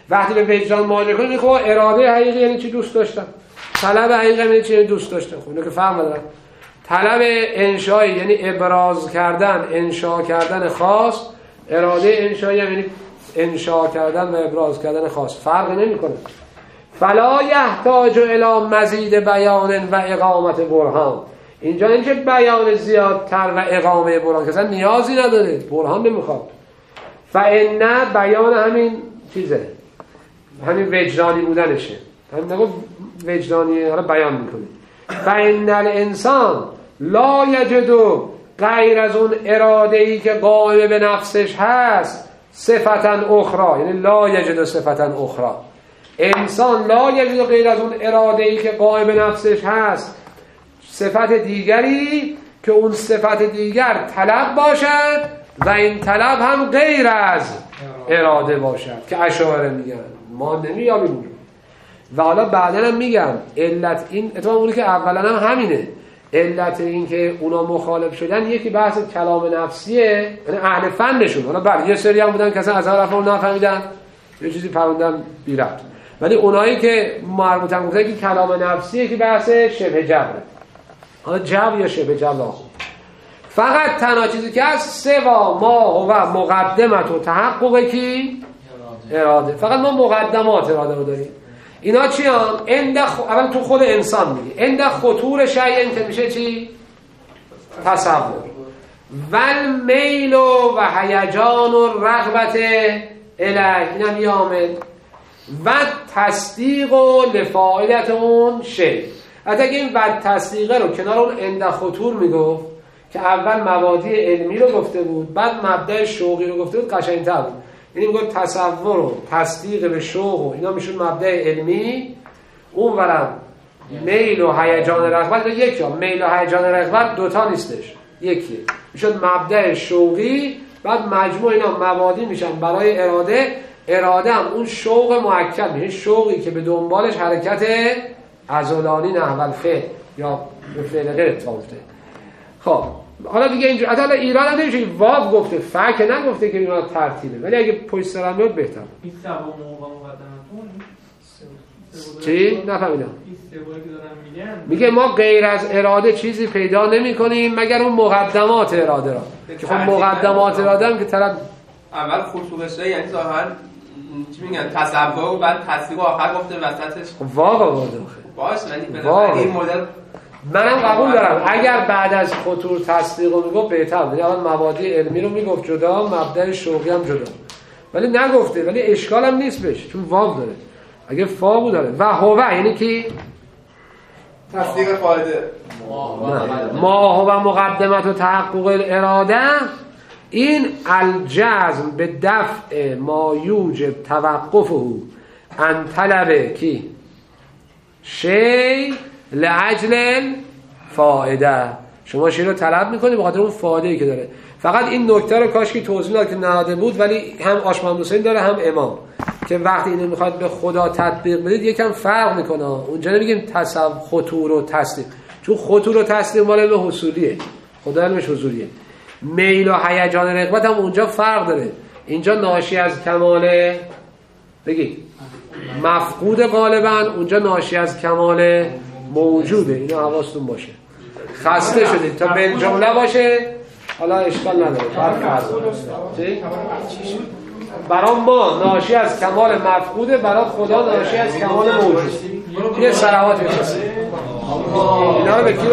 وقتی به وجدان مراجعه کنیم خب اراده حقیقی یعنی چی؟ دوست داشتن. طلب حقیقی یعنی چی؟ دوست داشتن. خب اینو که فهم ندارن. طلب انشایی یعنی ابراز کردن، انشا کردن خاص. اراده انشایی یعنی انشا کردن و ابراز کردن خاص. فرق نمیکنه. فلا یحتاج الی مزید بیان و اقامت برهان. اینجا اینکه بیان زیادتر و اقامه برهان که اصلا نیازی نداره، برهان نمیخواد. فإن بیان همین چیزه، همین وجدانی بودنشه. همین نگو وجدانی حالا بیان میکنه. فإن الانسان لا یجد غیر از اون اراده‌ای که قائم به نفسش هست صفتا اخرى، یعنی لا یجد صفتا اخرى. انسان لا یجد غیر از اون اراده‌ای که قائم به نفسش هست صفت دیگری که اون صفت دیگر طلب باشد و این طلب هم غیر از اراده باشد که اشاعره میگن ما نمیابیم. و حالا بعدا هم میگم علت این اتفاقا اونی که اولا هم همینه، علت این که اونا مخالف شدن یکی بحث کلام نفسیه، یعنی اهل فنشون. حالا بله یه سری هم بودن که اصلا از طرف اون نفهمیدن یه چیزی فهمیدن بی ربط، ولی اونایی که مربوطن گفتن که کلام نفسیه که بحث شبه جبره. حالا جبر یا شبه جبر فقط تنها چیزی که هست سوا ما و مقدمت و تحقق کی؟ اراده. فقط ما مقدمات اراده رو داریم. اینا چی هم؟ اول تو خود انسان میگه اند خطور شیء که میشه چی؟ تصور. والمیل و هیجان و رغبت الیه، اینم یه عامل. و تصدیق و لفاعلت اون شی. حتی اگه این بد تصدیقه رو کنار اون اند خطور میگفت که اول مبادی علمی رو گفته بود بعد مبدأ شوقی رو گفته بود قشنگ‌تر بود. یعنی میگه تصور و تصدیق به شوق و اینا میشون مبدأ علمی، اون ورم میل و هیجان رغبت یکی ها. میل و هیجان رغبت دوتا نیستش، یکیه، میشون مبدأ شوقی، بعد مجموع اینا مبادی میشن برای اراده. اراده هم اون شوق مؤکد میشه، شوقی که به دنبالش حرکت عضلانی نحو الفعل یا به فعل غیر اتفاق افتاده. خب حالا دیگه اینجا حالا ایران هم نمیشه واو گفته، فک نگفته که اینا ترتیبه، ولی اگه پشت سرم بیاد بهتر. این سوم و مقدمتون چی؟ نفهمیدم. این سومی که دارم میگم میگه ما غیر از اراده چیزی پیدا نمی کنیم مگر اون مقدمات اراده را که خب مقدمات اراده هم که طرف اول خطوبش یعنی ظاهرا چی میگن تصور و بعد تصدیق و آخر گفته وسطش واو آورده باشه، ولی این مدل منم قبول دارم اگر بعد از خطور تصدیق رو میگفت بهتر بود. اول مبادی علمی رو میگفت جدا، مبدأ شوقی هم جدا، ولی نگفته. ولی اشکال هم نیست بهش چون واو داره. اگه فاو داره و هو یعنی کی؟ تصدیق فایده ما هو مقدمت و تحقق اراده. این الجزم به دفع ما یوجب توقفه عن طلب کی؟ شی لعجل فائده. شما شی رو طلب میکنی به خاطر اون فایده‌ای که داره. فقط این نکته رو کاش که توضیح داد که نهاده بود، ولی هم آشمام حسین داره هم امام که وقتی اینو میخواد به خدا تطبیق بدید یکم فرق میکنه. اونجا نمیگیم تصور خطور و تصدیق، چون خطور و تصدیق مال علم حصولیه، خدا علمش حضوریه. میل و هیجان رغبت هم اونجا فرق داره. اینجا ناشی از کمال بگید مفقود غالبا، اونجا ناشی از کمال موجوده. اینا حواستون باشه. خسته شدید تا به جمله باشه حالا اشکال نداره. برای ما ناشی از کمال مفقوده، برای خدا ناشی از کمال موجود. یه صلوات بفرستید اینا رو به